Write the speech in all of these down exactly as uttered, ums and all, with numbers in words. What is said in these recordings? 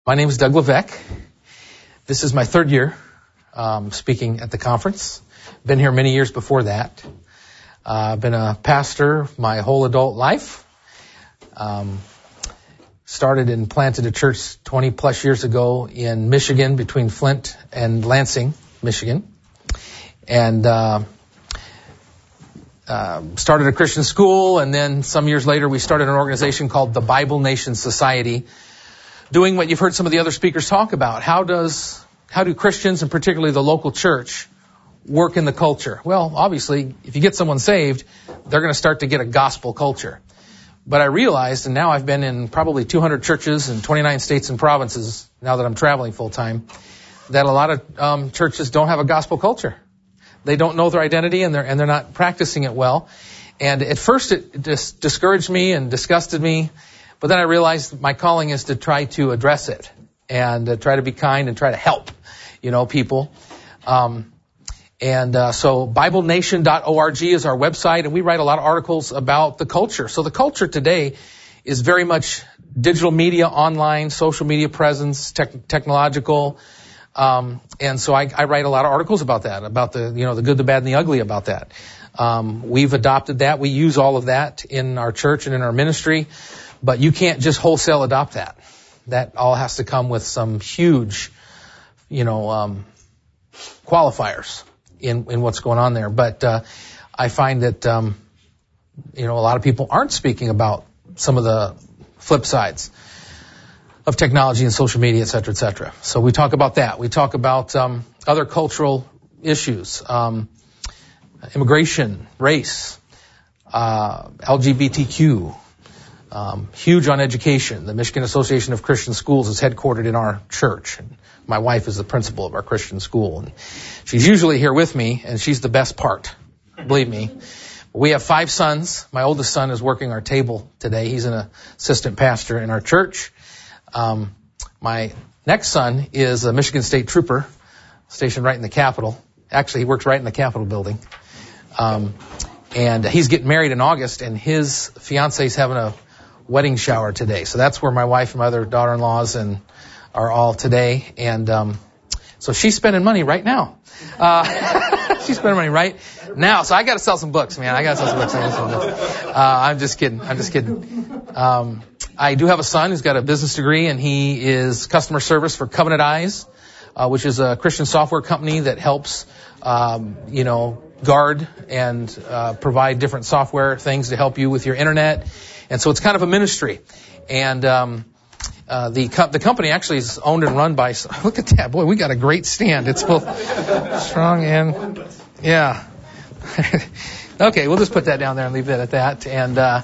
My name is Doug Levesque. This is my third year um, speaking at the conference. Been here many years before that. I've uh, been a pastor my whole adult life. Um, started and planted a church twenty plus years ago in Michigan, between Flint and Lansing, Michigan. And uh, uh, started a Christian school, and then some years later we started an organization called the Bible Nation Society, doing what you've heard some of the other speakers talk about. How does, how do Christians, and particularly the local church, work in the culture? Well, obviously, if you get someone saved, they're going to start to get a gospel culture. But I realized, and now I've been in probably two hundred churches in twenty-nine states and provinces, now that I'm traveling full time, that a lot of um, churches don't have a gospel culture. They don't know their identity, and they're, and they're not practicing it well. And at first it dis- discouraged me and disgusted me. But then I realized my calling is to try to address it and uh, try to be kind and try to help, you know, people. Um, and uh, so Bible Nation dot org is our website, and we write a lot of articles about the culture. So the culture today is very much digital media, online, social media presence, tech, technological. Um, and so I, I write a lot of articles about that, about the, you know, the good, the bad, and the ugly about that. Um, we've adopted that. We use all of that in our church and in our ministry. But you can't just wholesale adopt that. That all has to come with some huge, you know, um, qualifiers in, in what's going on there. But uh, I find that, um, you know, a lot of people aren't speaking about some of the flip sides of technology and social media, et cetera, et cetera. So we talk about that. We talk about um, other cultural issues, um, immigration, race, uh, L G B T Q. Um, huge on education. The Michigan Association of Christian Schools is headquartered in our church. And my wife is the principal of our Christian school. And she's usually here with me, and she's the best part. Believe me. We have five sons. My oldest son is working our table today. He's an assistant pastor in our church. Um, my next son is a Michigan State Trooper, stationed right in the Capitol. Actually, he works right in the Capitol building. Um, and he's getting married in August, and his fiance's having a wedding shower today. So that's where my wife and my other daughter-in-laws and are all today. And um, so she's spending money right now. Uh, she's spending money right now. So I got to sell some books, man. I got to sell some books. I gotta sell some books. Uh, I'm just kidding. I'm just kidding. Um, I do have a son who's got a business degree, and he is customer service for Covenant Eyes, uh, which is a Christian software company that helps, um, you know, guard and uh, provide different software things to help you with your internet. And so it's kind of a ministry. And um, uh, the co- the company actually is owned and run by, look at that, boy, we got a great stand. It's both strong and, yeah. Okay, we'll just put that down there and leave that at that. And uh,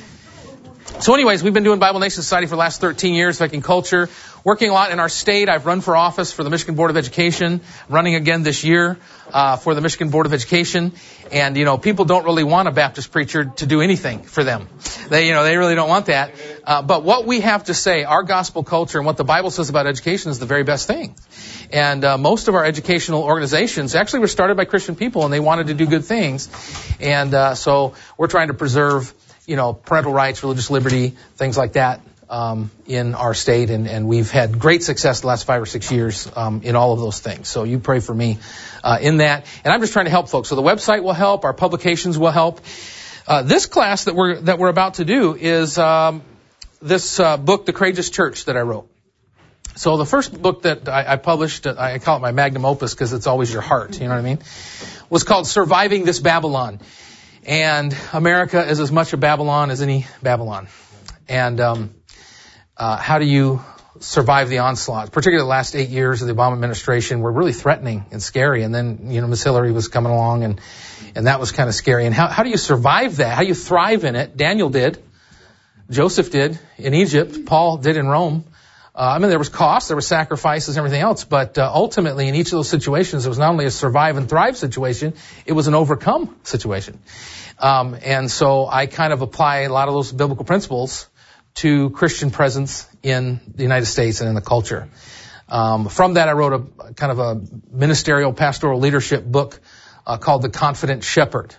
so anyways, we've been doing Bible Nation Society for the last thirteen years, affecting culture, working a lot in our state. I've run for office for the Michigan Board of Education, running again this year uh, for the Michigan Board of Education. And, you know, people don't really want a Baptist preacher to do anything for them. They, you know, they really don't want that. Uh, but what we have to say, our gospel culture and what the Bible says about education is the very best thing. And uh, most of our educational organizations actually were started by Christian people, and they wanted to do good things. And uh, so we're trying to preserve, you know, parental rights, religious liberty, things like that. Um, in our state, and, and we've had great success the last five or six years um, in all of those things. So you pray for me uh, in that. And I'm just trying to help folks. So the website will help. Our publications will help. Uh, this class that we're that we're about to do is um, this uh, book, The Courageous Church, that I wrote. So the first book that I, I published, I call it my magnum opus because it's always your heart, you know what I mean, was called Surviving This Babylon. And America is as much a Babylon as any Babylon. And um Uh, how do you survive the onslaught? Particularly the last eight years of the Obama administration were really threatening and scary. And then, you know, Miss Hillary was coming along, and, and that was kind of scary. And how, how do you survive that? How do you thrive in it? Daniel did. Joseph did in Egypt. Paul did in Rome. Uh, I mean, there was cost, there were sacrifices, and everything else. But uh, ultimately, in each of those situations, it was not only a survive and thrive situation, it was an overcome situation. Um, and so I kind of apply a lot of those biblical principles to Christian presence in the United States and in the culture. Um, from that, I wrote a kind of a ministerial pastoral leadership book uh, called The Confident Shepherd.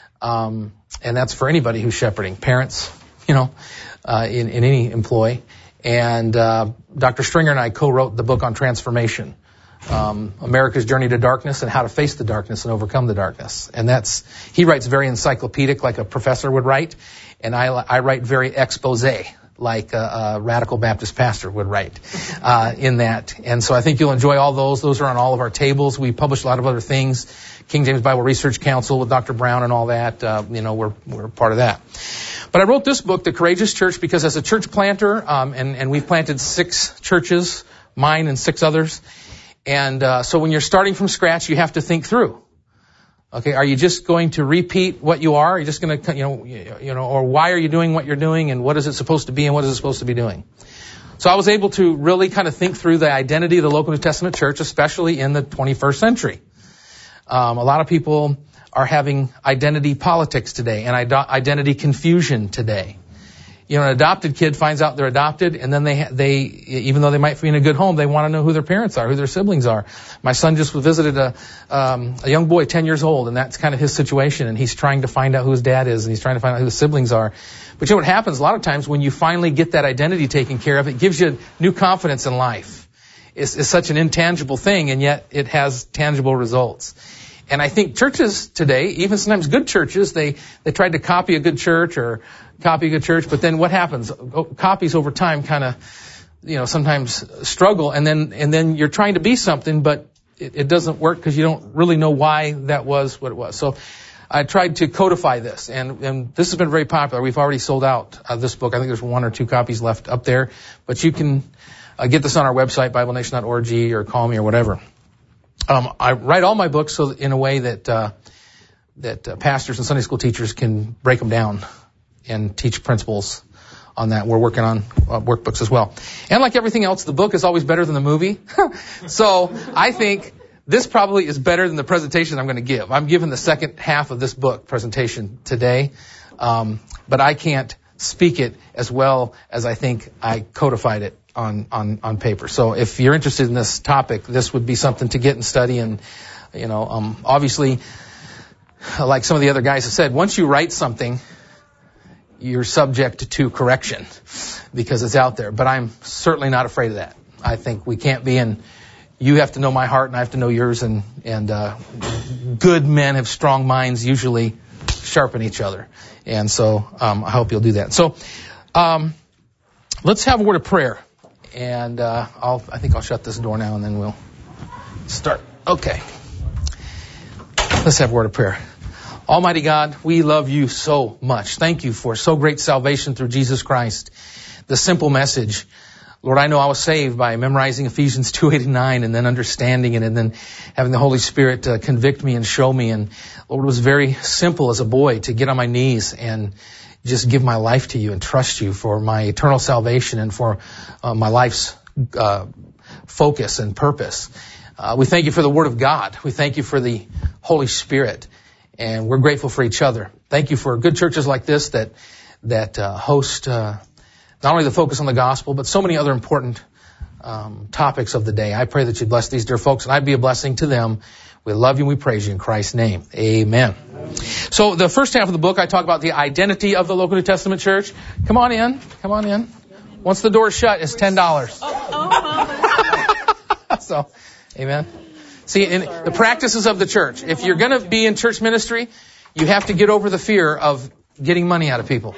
Um, and that's for anybody who's shepherding, parents, you know, uh, in, in any employ. And uh, Doctor Stringer and I co-wrote the book on transformation, um, America's Journey to Darkness and How to Face the Darkness and Overcome the Darkness. And that's, he writes very encyclopedic like a professor would write, and I, I write very expose like a, a radical Baptist pastor would write uh, in that. And so I think you'll enjoy all those. Those are on all of our tables. We publish a lot of other things. King James Bible Research Council with Doctor Brown and all that. Uh, you know, we're we're part of that. But I wrote this book, The Courageous Church, because as a church planter, um, and, and we've planted six churches, mine and six others. And uh, so when you're starting from scratch, you have to think through. Okay, are you just going to repeat what you are? Are you just going to, you know, you know, or why are you doing what you're doing, and what is it supposed to be, and what is it supposed to be doing? So I was able to really kind of think through the identity of the local New Testament church, especially in the twenty-first century. Um, a lot of people are having identity politics today and identity confusion today. You know, an adopted kid finds out they're adopted, and then they, they, even though they might be in a good home, they want to know who their parents are, who their siblings are. My son just visited a, um, a young boy, ten years old, and that's kind of his situation, and he's trying to find out who his dad is, and he's trying to find out who his siblings are. But you know what happens? A lot of times when you finally get that identity taken care of, it gives you new confidence in life. It's, it's such an intangible thing, and yet it has tangible results. And I think churches today, even sometimes good churches, they, they tried to copy a good church or copy a good church, but then what happens? Copies over time kind of, you know, sometimes struggle, and then, and then you're trying to be something, but it, it doesn't work because you don't really know why that was what it was. So I tried to codify this, and, and this has been very popular. We've already sold out uh, this book. I think there's one or two copies left up there, but you can uh, get this on our website, Bible Nation dot org, or call me or whatever. Um, I write all my books so in a way that uh, that uh, pastors and Sunday school teachers can break them down and teach principles on that. We're working on uh, workbooks as well. And like everything else, the book is always better than the movie. So I think this probably is better than the presentation I'm going to give. I'm giving the second half of this book presentation today, um, but I can't speak it as well as I think I codified it on, on, on paper. So if you're interested in this topic, this would be something to get and study. And, you know, um, obviously, like some of the other guys have said, once you write something, you're subject to correction because it's out there. But I'm certainly not afraid of that. I think we can't be in, you have to know my heart and I have to know yours. And, and, uh, good men have strong minds usually sharpen each other. And so, um, I hope you'll do that. So, um, let's have a word of prayer. And uh, I'll, I think I'll shut this door now, and then we'll start. Okay. Let's have a word of prayer. Almighty God, we love you so much. Thank you for so great salvation through Jesus Christ. The simple message. Lord, I know I was saved by memorizing Ephesians two eighty-nine and then understanding it and then having the Holy Spirit uh, convict me and show me. And Lord, it was very simple as a boy to get on my knees and just give my life to you and trust you for my eternal salvation and for uh, my life's uh, focus and purpose. Uh, we thank you for the Word of God. We thank you for the Holy Spirit, and we're grateful for each other. Thank you for good churches like this that that uh, host uh, not only the focus on the gospel, but so many other important um, topics of the day. I pray that you bless these dear folks, and I'd be a blessing to them. We love you and we praise you in Christ's name. Amen. So the first half of the book, I talk about the identity of the local New Testament church. Come on in. Come on in. Once the door's shut, it's ten dollars. So, amen. See, in the practices of the church, if you're going to be in church ministry, you have to get over the fear of getting money out of people.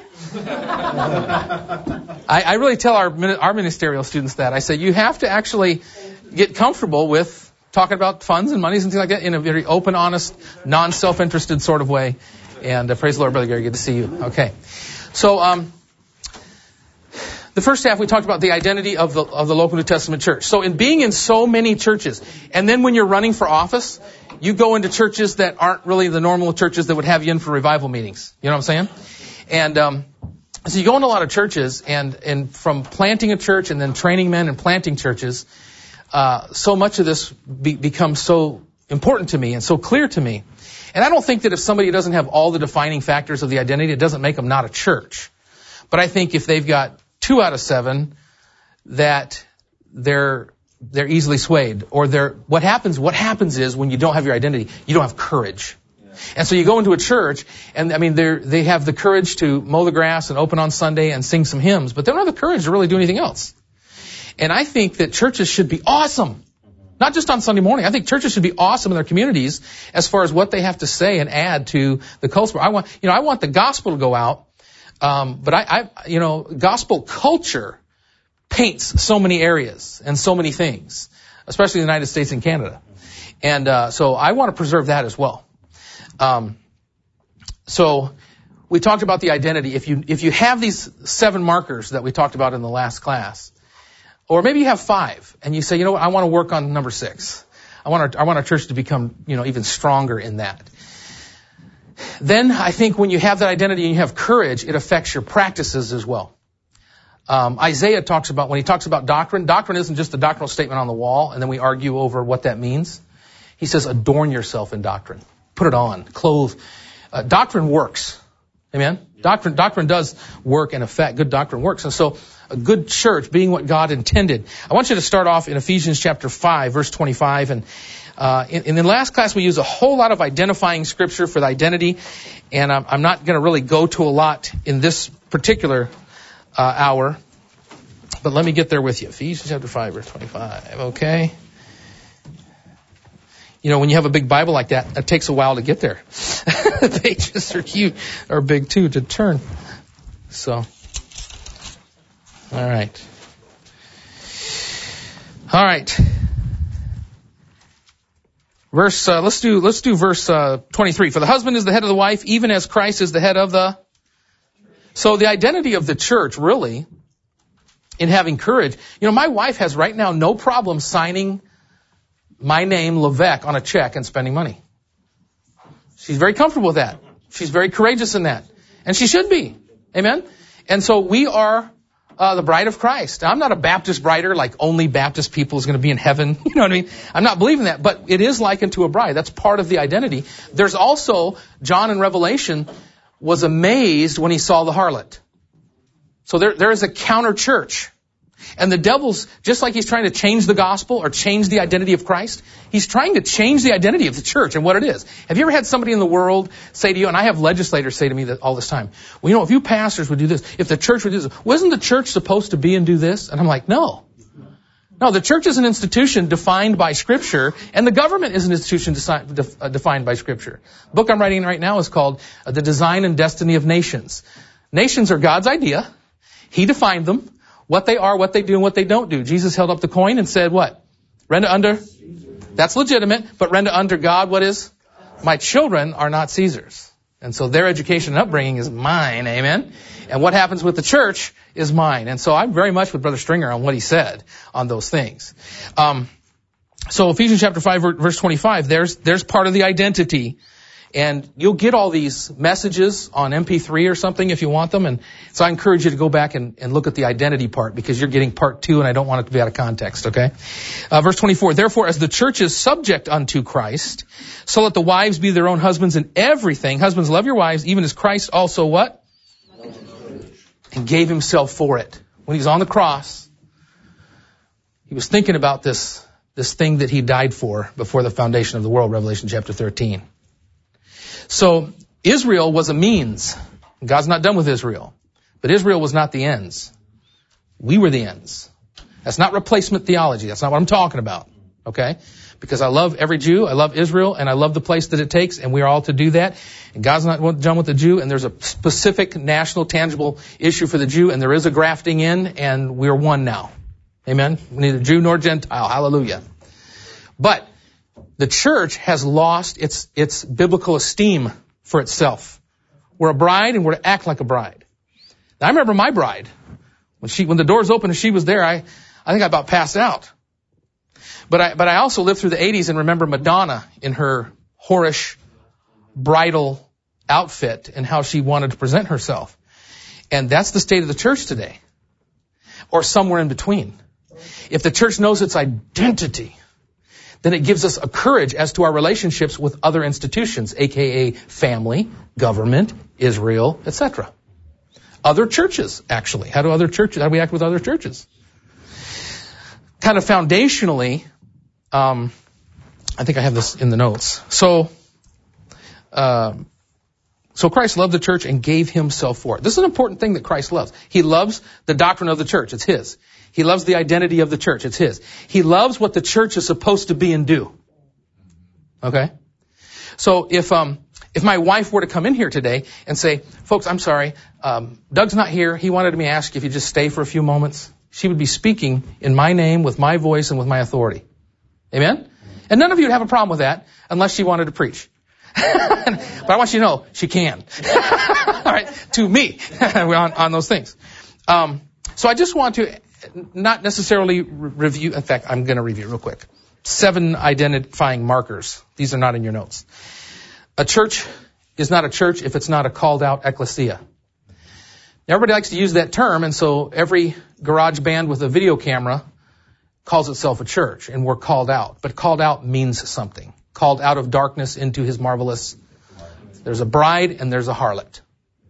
I, I really tell our, our ministerial students that. I say, you have to actually get comfortable with talking about funds and monies and things like that in a very open, honest, non-self-interested sort of way. And uh, praise the Lord, Brother Gary, good to see you. Okay. So, um, the first half we talked about the identity of the, of the local New Testament church. So in being in so many churches, and then when you're running for office, you go into churches that aren't really the normal churches that would have you in for revival meetings. You know what I'm saying? And, um, so you go into a lot of churches, and, and from planting a church and then training men and planting churches, Uh, so much of this be, becomes so important to me and so clear to me. And I don't think that if somebody doesn't have all the defining factors of the identity, it doesn't make them not a church. But I think if they've got two out of seven, that they're they're easily swayed. Or they're what happens what happens is when you don't have your identity, you don't have courage. Yeah. And so you go into a church, and I mean, they they have the courage to mow the grass and open on Sunday and sing some hymns, but they don't have the courage to really do anything else. And I think that churches should be awesome. Not just on Sunday morning. I think churches should be awesome in their communities as far as what they have to say and add to the culture. I want, you know, I want the gospel to go out, um, but I, I, you know, gospel culture paints so many areas and so many things, especially in the United States and Canada. And uh, so I want to preserve that as well. Um, so we talked about the identity. If you if you have these seven markers that we talked about in the last class, or maybe you have five, and you say, you know what, I want to work on number six. I want our, I want our church to become, you know, even stronger in that. Then I think when you have that identity and you have courage, it affects your practices as well. Um, Isaiah talks about, when he talks about doctrine, doctrine isn't just a doctrinal statement on the wall, and then we argue over what that means. He says, adorn yourself in doctrine. Put it on. Clothe. Uh, doctrine works. Amen? Doctrine, doctrine does work and affect. Good doctrine works. And so a good church being what God intended. I want you to start off in Ephesians chapter five, verse twenty-five. And uh, in, in the last class, we used a whole lot of identifying scripture for the identity. And I'm, I'm not going to really go to a lot in this particular uh, hour. But let me get there with you. Ephesians chapter five, verse twenty-five. Okay. You know, when you have a big Bible like that, it takes a while to get there. The pages are cute, are big too, to turn. So, all right. All right. Verse, uh, let's do, let's do verse, uh, twenty-three. For the husband is the head of the wife, even as Christ is the head of the... So the identity of the church, really, in having courage. You know, my wife has right now no problem signing my name, Levesque, on a check and spending money. She's very comfortable with that. She's very courageous in that. And she should be. Amen? And so we are uh, the bride of Christ. Now, I'm not a Baptist brider, like only Baptist people is going to be in heaven. You know what I mean? I'm not believing that. But it is likened to a bride. That's part of the identity. There's also, John in Revelation was amazed when he saw the harlot. So there, there is a counter church. And the devil's, just like he's trying to change the gospel or change the identity of Christ, he's trying to change the identity of the church and what it is. Have you ever had somebody in the world say to you, and I have legislators say to me that all this time, well, you know, if you pastors would do this, if the church would do this, wasn't the church supposed to be and do this? And I'm like, no. No, the church is an institution defined by Scripture, and the government is an institution desi- def- uh, defined by Scripture. The book I'm writing right now is called uh, The Design and Destiny of Nations. Nations are God's idea. He defined them. What they are, what they do, and what they don't do. Jesus held up the coin and said what? Render under? That's legitimate, but render under God what is? My children are not Caesar's. And so their education and upbringing is mine, amen? And what happens with the church is mine. And so I'm very much with Brother Stringer on what he said on those things. Um, so Ephesians chapter five, verse twenty-five, there's, there's part of the identity. And you'll get all these messages on M P three or something if you want them. And so I encourage you to go back and, and look at the identity part because you're getting part two and I don't want it to be out of context, okay? Uh, verse twenty-four, therefore, as the church is subject unto Christ, so let the wives be their own husbands in everything. Husbands, love your wives, even as Christ also what? And gave himself for it. When he was on the cross, he was thinking about this, this thing that he died for before the foundation of the world, Revelation chapter thirteen. So Israel was a means. God's not done with Israel. But Israel was not the ends. We were the ends. That's not replacement theology. That's not what I'm talking about. Okay? Because I love every Jew. I love Israel. And I love the place that it takes. And we are all to do that. And God's not done with the Jew. And there's a specific national tangible issue for the Jew. And there is a grafting in. And we're one now. Amen? Neither Jew nor Gentile. Hallelujah. But the church has lost its its biblical esteem for itself. We're a bride and we're to act like a bride. Now, I remember my bride. When she when the doors opened and she was there, I, I think I about passed out. But I but I also lived through the eighties and remember Madonna in her whorish bridal outfit and how she wanted to present herself. And that's the state of the church today. Or somewhere in between. If the church knows its identity, then it gives us a courage as to our relationships with other institutions, aka family, government, Israel, et cetera. Other churches, actually. How do other churches, how do we act with other churches? Kind of foundationally, um, I think I have this in the notes. So, Um, so Christ loved the church and gave himself for it. This is an important thing that Christ loves. He loves the doctrine of the church. It's his. He loves the identity of the church. It's his. He loves what the church is supposed to be and do. Okay? So if, um, if my wife were to come in here today and say, folks, I'm sorry, um, Doug's not here. He wanted me to ask if you just stay for a few moments. She would be speaking in my name, with my voice, and with my authority. Amen? And none of you would have a problem with that unless she wanted to preach. But I want you to know she can. All right, to me on, on those things. Um, so I just want to not necessarily re- review. In fact, I'm going to review real quick. Seven identifying markers. These are not in your notes. A church is not a church if it's not a called out ecclesia. Everybody likes to use that term, and so every garage band with a video camera calls itself a church, and we're called out. But called out means something. Called out of darkness into his marvelous. There's a bride and there's a harlot.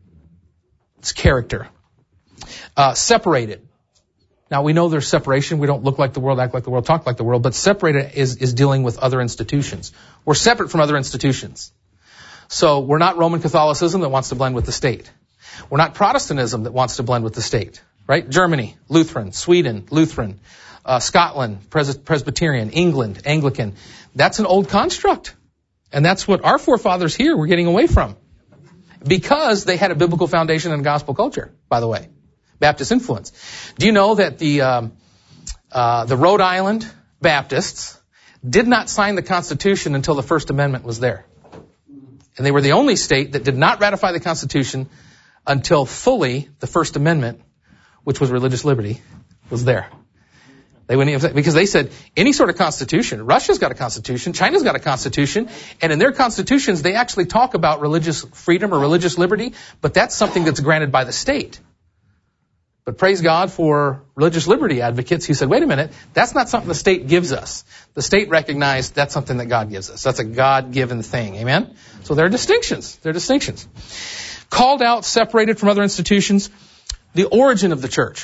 It's character. Uh, separated. Now we know there's separation. We don't look like the world, act like the world, talk like the world, but separated is, is dealing with other institutions. We're separate from other institutions. So we're not Roman Catholicism that wants to blend with the state. We're not Protestantism that wants to blend with the state, right? Germany, Lutheran, Sweden, Lutheran, uh, Scotland, Pres- Presbyterian, England, Anglican. That's an old construct. And that's what our forefathers here were getting away from. Because they had a biblical foundation and gospel culture, by the way. Baptist influence. Do you know that the, um, uh, the Rhode Island Baptists did not sign the Constitution until the First Amendment was there? And they were the only state that did not ratify the Constitution until fully the First Amendment, which was religious liberty, was there. They wouldn't even, because they said any sort of constitution, Russia's got a constitution, China's got a constitution, and in their constitutions they actually talk about religious freedom or religious liberty, but that's something that's granted by the state. But praise God for religious liberty advocates who said, wait a minute, that's not something the state gives us. The state recognized that's something that God gives us. That's a God-given thing. Amen? So there are distinctions. There are distinctions. Called out, separated from other institutions. The origin of the church.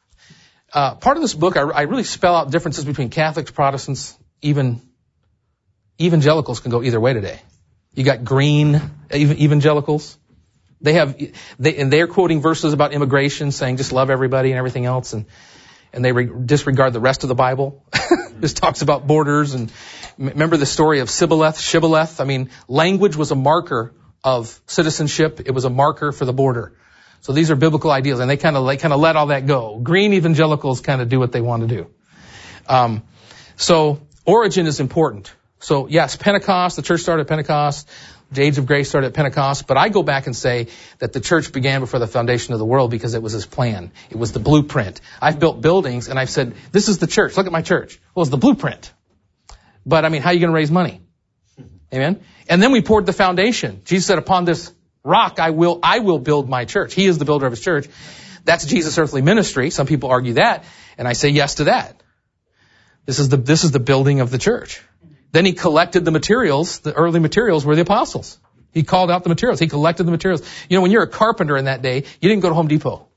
Uh, part of this book, I, I really spell out differences between Catholics, Protestants, even evangelicals can go either way today. You got green evangelicals. They have, they, and they're quoting verses about immigration, saying just love everybody and everything else, and and they re- disregard the rest of the Bible. This talks about borders, and remember the story of Sibboleth, Shibboleth. I mean, language was a marker of citizenship. It was a marker for the border. So these are biblical ideals, and they kind of they kind of let all that go. Green evangelicals kind of do what they want to do. Um, so origin is important. So yes, Pentecost, the church started at Pentecost. The age of grace started at Pentecost, but I go back and say that the church began before the foundation of the world because it was his plan. It was the blueprint. I've built buildings and I've said, this is the church. Look at my church. Well, it's the blueprint. But I mean, how are you going to raise money? Amen. And then we poured the foundation. Jesus said, upon this rock, I will, I will build my church. He is the builder of his church. That's Jesus' earthly ministry. Some people argue that, and I say yes to that. This is the, this is the building of the church. Then he collected the materials. The early materials were the apostles. He called out the materials. He collected the materials. You know, when you're a carpenter in that day, you didn't go to Home Depot.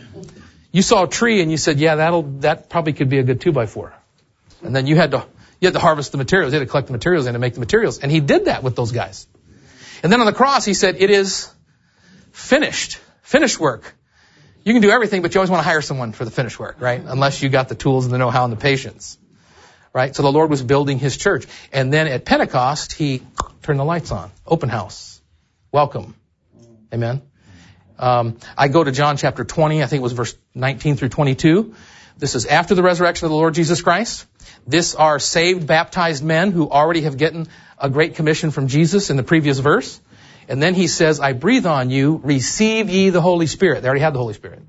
You saw a tree and you said, yeah, that'll, that probably could be a good two by four. And then you had to, you had to harvest the materials. You had to collect the materials and to make the materials. And he did that with those guys. And then on the cross, he said, it is finished. Finished work. You can do everything, but you always want to hire someone for the finished work, right? Unless you got the tools and the know-how and the patience. Right? So the Lord was building his church. And then at Pentecost, he turned the lights on. Open house. Welcome. Amen. Um, I go to John chapter twenty. I think it was verse nineteen through twenty-two. This is after the resurrection of the Lord Jesus Christ. This are saved, baptized men who already have gotten a great commission from Jesus in the previous verse. And then he says, I breathe on you, receive ye the Holy Spirit. They already had the Holy Spirit.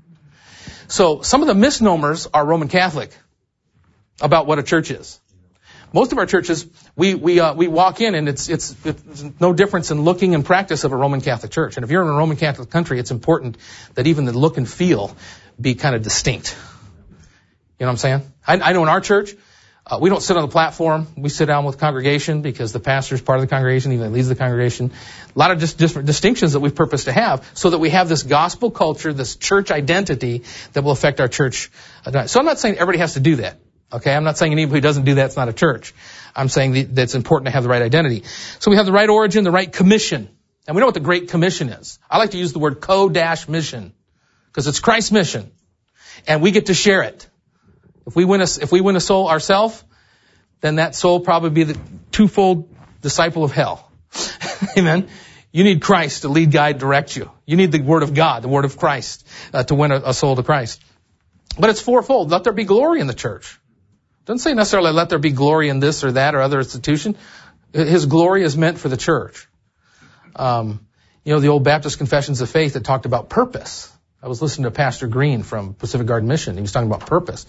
So some of the misnomers are Roman Catholic about what a church is. Most of our churches, we we uh, we walk in and it's, it's it's no difference in looking and practice of a Roman Catholic church. And if you're in a Roman Catholic country, it's important that even the look and feel be kind of distinct. You know what I'm saying? I, I know in our church, uh, we don't sit on the platform. We sit down with the congregation because the pastor is part of the congregation, even leads the congregation. A lot of just different distinctions that we've purposed to have so that we have this gospel culture, this church identity that will affect our church. So I'm not saying everybody has to do that. Okay, I'm not saying anybody who doesn't do that's not a church. I'm saying that it's important to have the right identity. So we have the right origin, the right commission. And we know what the Great Commission is. I like to use the word co-mission because it's Christ's mission. And we get to share it. If we win a, if we win a soul ourselves, then that soul probably be the twofold disciple of hell. Amen. You need Christ to lead, guide, direct you. You need the Word of God, the Word of Christ, uh, to win a, a soul to Christ. But it's fourfold. Let there be glory in the church. It doesn't say necessarily let there be glory in this or that or other institution. His glory is meant for the church. Um, you know, the old Baptist Confessions of Faith that talked about purpose. I was listening to Pastor Green from Pacific Garden Mission. He was talking about purpose.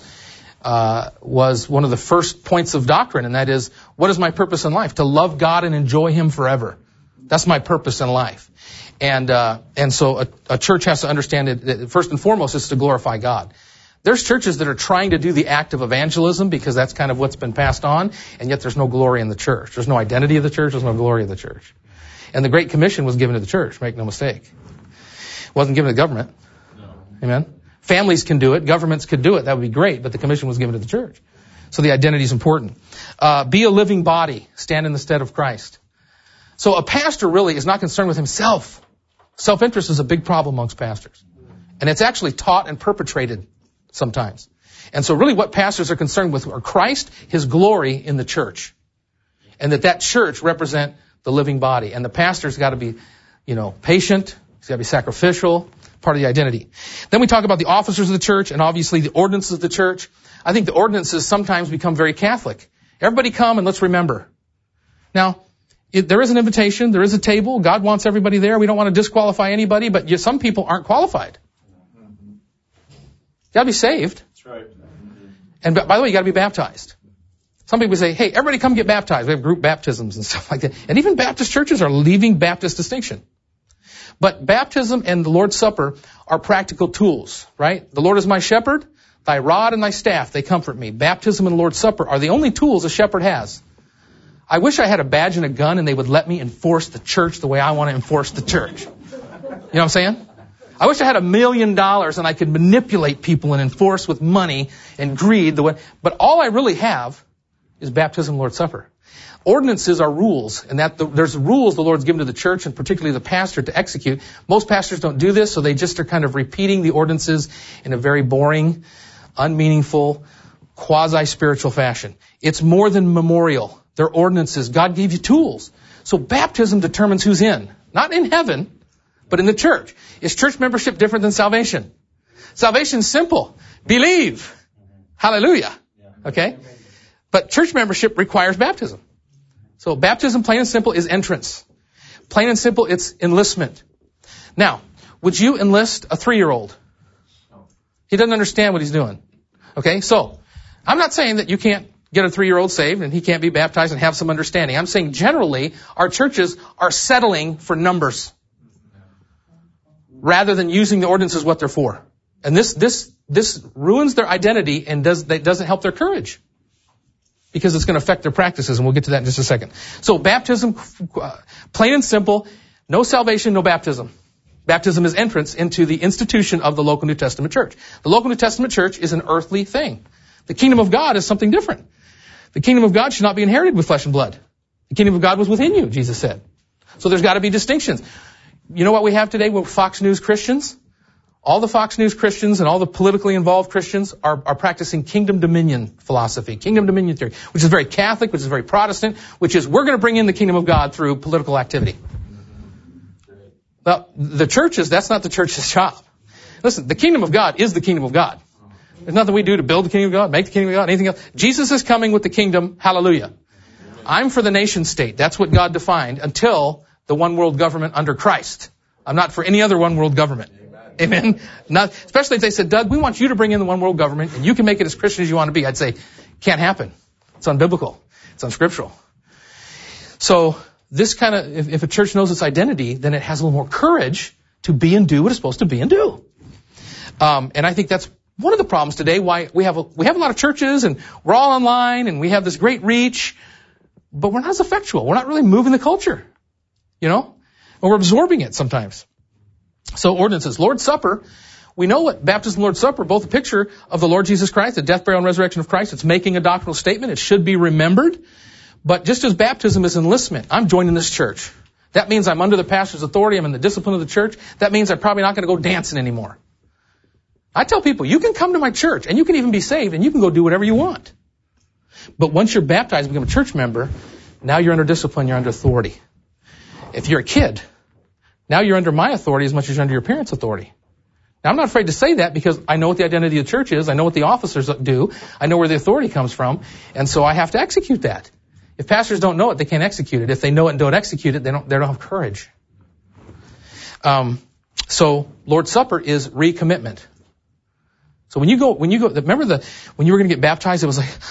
Uh, was one of the first points of doctrine, and that is, what is my purpose in life? To love God and enjoy Him forever. That's my purpose in life. And, uh, and so a, a church has to understand it, that first and foremost is to glorify God. There's churches that are trying to do the act of evangelism because that's kind of what's been passed on, and yet there's no glory in the church. There's no identity of the church. There's no glory of the church. And the Great Commission was given to the church, make no mistake. It wasn't given to the government. No. Amen? Families can do it. Governments could do it. That would be great, but the commission was given to the church. So the identity is important. Uh, be a living body. Stand in the stead of Christ. So a pastor really is not concerned with himself. Self-interest is a big problem amongst pastors. And it's actually taught and perpetrated sometimes. And so really what pastors are concerned with are Christ, His glory in the church. And that that church represent the living body. And the pastor's got to be, you know, patient. He's got to be sacrificial. Part of the identity. Then we talk about the officers of the church and obviously the ordinances of the church. I think the ordinances sometimes become very Catholic. Everybody come and let's remember. Now, it, there is an invitation. There is a table. God wants everybody there. We don't want to disqualify anybody, but you, some people aren't qualified. You got to be saved. That's right. And by the way, you got to be baptized. Some people say, hey, everybody come get baptized. We have group baptisms and stuff like that. And even Baptist churches are leaving Baptist distinction. But baptism and the Lord's Supper are practical tools, right? The Lord is my shepherd. Thy rod and thy staff, they comfort me. Baptism and the Lord's Supper are the only tools a shepherd has. I wish I had a badge and a gun and they would let me enforce the church the way I want to enforce the church. You know what I'm saying? I wish I had a million dollars and I could manipulate people and enforce with money and greed the way. But all I really have is baptism and Lord's Supper. Ordinances are rules, and that the, there's rules the Lord's given to the church and particularly the pastor to execute. Most pastors don't do this, so they just are kind of repeating the ordinances in a very boring, unmeaningful, quasi-spiritual fashion. It's more than memorial. They're ordinances. God gave you tools. So baptism determines who's in. Not in heaven, but in the church. Is church membership different than salvation? Salvation's simple. Believe. Hallelujah. Okay? But church membership requires baptism. So baptism, plain and simple, is entrance. Plain and simple, it's enlistment. Now, would you enlist a three-year-old? He doesn't understand what he's doing. Okay? So, I'm not saying that you can't get a three-year-old saved and he can't be baptized and have some understanding. I'm saying generally, our churches are settling for numbers rather than using the ordinances what they're for. And this, this, this ruins their identity and does, that doesn't help their courage. Because it's going to affect their practices, and we'll get to that in just a second. So baptism, uh, plain and simple, no salvation, no baptism. Baptism is entrance into the institution of the local New Testament church. The local New Testament church is an earthly thing. The kingdom of God is something different. The kingdom of God should not be inherited with flesh and blood. The kingdom of God was within you, Jesus said. So there's got to be distinctions. You know what we have today with Fox News Christians? All the Fox News Christians and all the politically involved Christians are, are practicing kingdom dominion philosophy, kingdom dominion theory, which is very Catholic, which is very Protestant, which is we're going to bring in the kingdom of God through political activity. Well, the churches, that's not the church's job. Listen, the kingdom of God is the kingdom of God. There's nothing we do to build the kingdom of God, make the kingdom of God, anything else. Jesus is coming with the kingdom. Hallelujah. I'm for the nation state. That's what God defined until the one world government under Christ. I'm not for any other one world government. Amen. Not, especially if they said, Doug, we want you to bring in the one world government and you can make it as Christian as you want to be. I'd say, can't happen. It's unbiblical. It's unscriptural. So this kind of, if, if a church knows its identity, then it has a little more courage to be and do what it's supposed to be and do. Um, and I think that's one of the problems today, why we have a, we have a lot of churches and we're all online and we have this great reach, but we're not as effectual. We're not really moving the culture, you know, and we're absorbing it sometimes. So ordinances, Lord's Supper, we know what baptism and Lord's Supper, both a picture of the Lord Jesus Christ, the death, burial, and resurrection of Christ. It's making a doctrinal statement. It should be remembered. But just as baptism is enlistment, I'm joining this church. That means I'm under the pastor's authority. I'm in the discipline of the church. That means I'm probably not going to go dancing anymore. I tell people, you can come to my church and you can even be saved and you can go do whatever you want. But once you're baptized and become a church member, now you're under discipline, you're under authority. If you're a kid, now you're under my authority as much as you're under your parents' authority. Now, I'm not afraid to say that because I know what the identity of the church is. I know what the officers do. I know where the authority comes from. And so I have to execute that. If pastors don't know it, they can't execute it. If they know it and don't execute it, they don't, they don't have courage. Um, so Lord's Supper is recommitment. So when you go, when you go, remember the, when you were going to get baptized, it was like,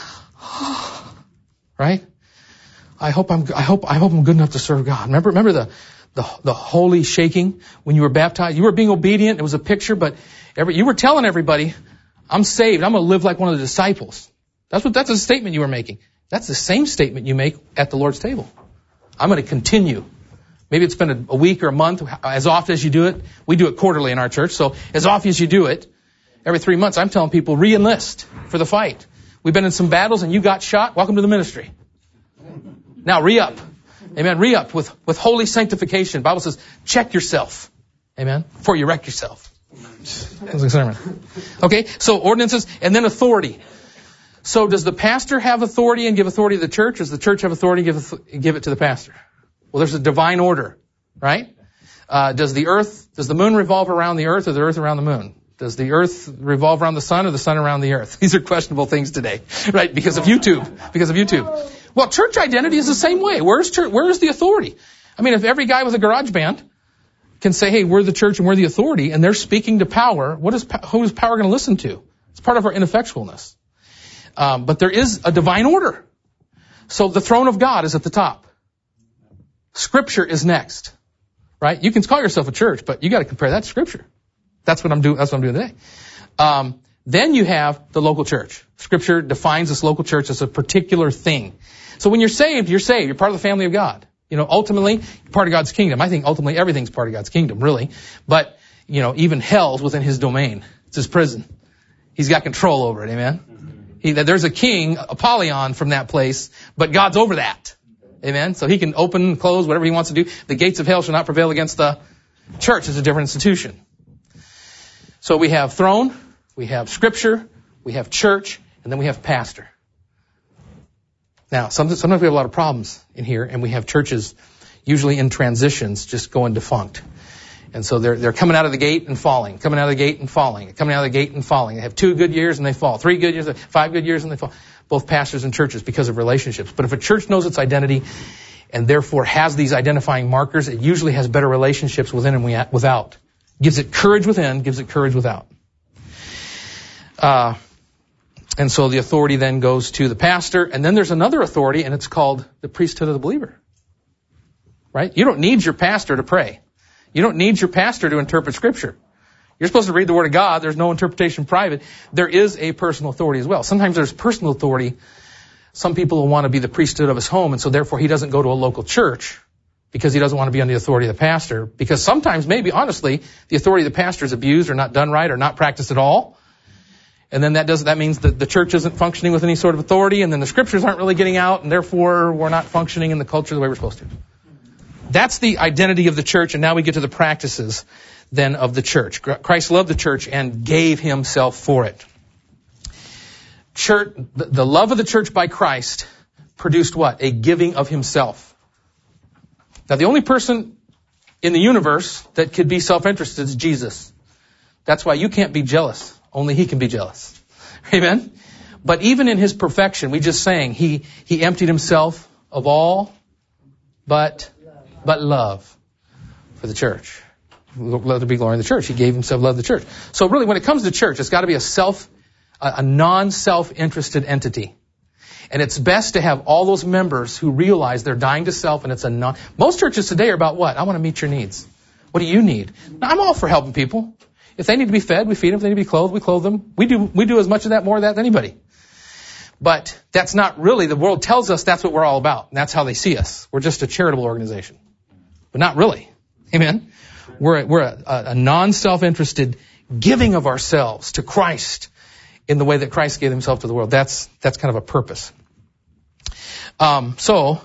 right? I hope I'm, I hope, I hope I'm good enough to serve God. Remember, remember the, the, the holy shaking when you were baptized? You were being obedient. It was a picture, but every, you were telling everybody, I'm saved. I'm going to live like one of the disciples. That's what, that's a statement you were making. That's the same statement you make at the Lord's table. I'm going to continue. Maybe it's been a, a week or a month, as often as you do it. We do it quarterly in our church, so as often as you do it, every three months, I'm telling people, re-enlist for the fight. We've been in some battles and you got shot. Welcome to the ministry. Now re-up. Amen. Re-up with, with holy sanctification. The Bible says, check yourself. Amen. Before you wreck yourself. That's a sermon. Okay. So ordinances and then authority. So does the pastor have authority and give authority to the church? Does the church have authority and give, give it to the pastor? Well, there's a divine order, right? Uh, does the earth, does the moon revolve around the earth or the earth around the moon? Does the earth revolve around the sun or the sun around the earth? These are questionable things today, right? Because of YouTube. Because of YouTube. Well, church identity is the same way. Where's church, where is the authority? I mean, if every guy with a garage band can say, hey, we're the church and we're the authority, and they're speaking to power, what is, who is power going to listen to? It's part of our ineffectualness. Um, but there is a divine order. So the throne of God is at the top. Scripture is next, right? You can call yourself a church, but you got to compare that to Scripture. That's what I'm doing. That's what I'm doing today. Um, then you have the local church. Scripture defines this local church as a particular thing. So when you're saved, you're saved. You're part of the family of God. You know, ultimately, you're part of God's kingdom. I think ultimately everything's part of God's kingdom, really. But, you know, even hell's within his domain. It's his prison. He's got control over it. Amen. He, there's a king, Apollyon, from that place, but God's over that. Amen. So he can open and close whatever he wants to do. The gates of hell shall not prevail against the church. It's a different institution. So we have throne, we have scripture, we have church, and then we have pastor. Now, sometimes we have a lot of problems in here, and we have churches usually in transitions just going defunct. And so they're, they're coming out of the gate and falling, coming out of the gate and falling, coming out of the gate and falling. They have two good years and they fall, three good years, five good years and they fall. Both pastors and churches because of relationships. But if a church knows its identity and therefore has these identifying markers, it usually has better relationships within and without. Gives it courage within, gives it courage without. Uh, and so the authority then goes to the pastor. And then there's another authority, and it's called the priesthood of the believer. Right? You don't need your pastor to pray. You don't need your pastor to interpret Scripture. You're supposed to read the Word of God. There's no interpretation private. There is a personal authority as well. Sometimes there's personal authority. Some people will want to be the priesthood of his home, and so therefore he doesn't go to a local church because he doesn't want to be under the authority of the pastor. Because sometimes, maybe, honestly, the authority of the pastor is abused or not done right or not practiced at all. And then that does that means that the church isn't functioning with any sort of authority, and then the Scriptures aren't really getting out, and therefore we're not functioning in the culture the way we're supposed to. That's the identity of the church, and now we get to the practices then of the church. Christ loved the church and gave himself for it. Church, the love of the church by Christ produced what? A giving of himself. Now, the only person in the universe that could be self-interested is Jesus. That's why you can't be jealous. Only he can be jealous. Amen? But even in his perfection, we just sang, he, he emptied himself of all but, but love for the church. Let there be glory in the church. He gave himself love to the church. So really, when it comes to church, it's got to be a self, a, a non-self-interested entity. And it's best to have all those members who realize they're dying to self, and it's a non... Most churches today are about what? I want to meet your needs. What do you need? Now, I'm all for helping people. If they need to be fed, we feed them. If they need to be clothed, we clothe them. We do, we do as much of that, more of that than anybody. But that's not really, the world tells us that's what we're all about. And that's how they see us. We're just a charitable organization. But not really. Amen? We're, we're a, a non-self-interested giving of ourselves to Christ in the way that Christ gave himself to the world. That's, that's kind of a purpose. Um, so,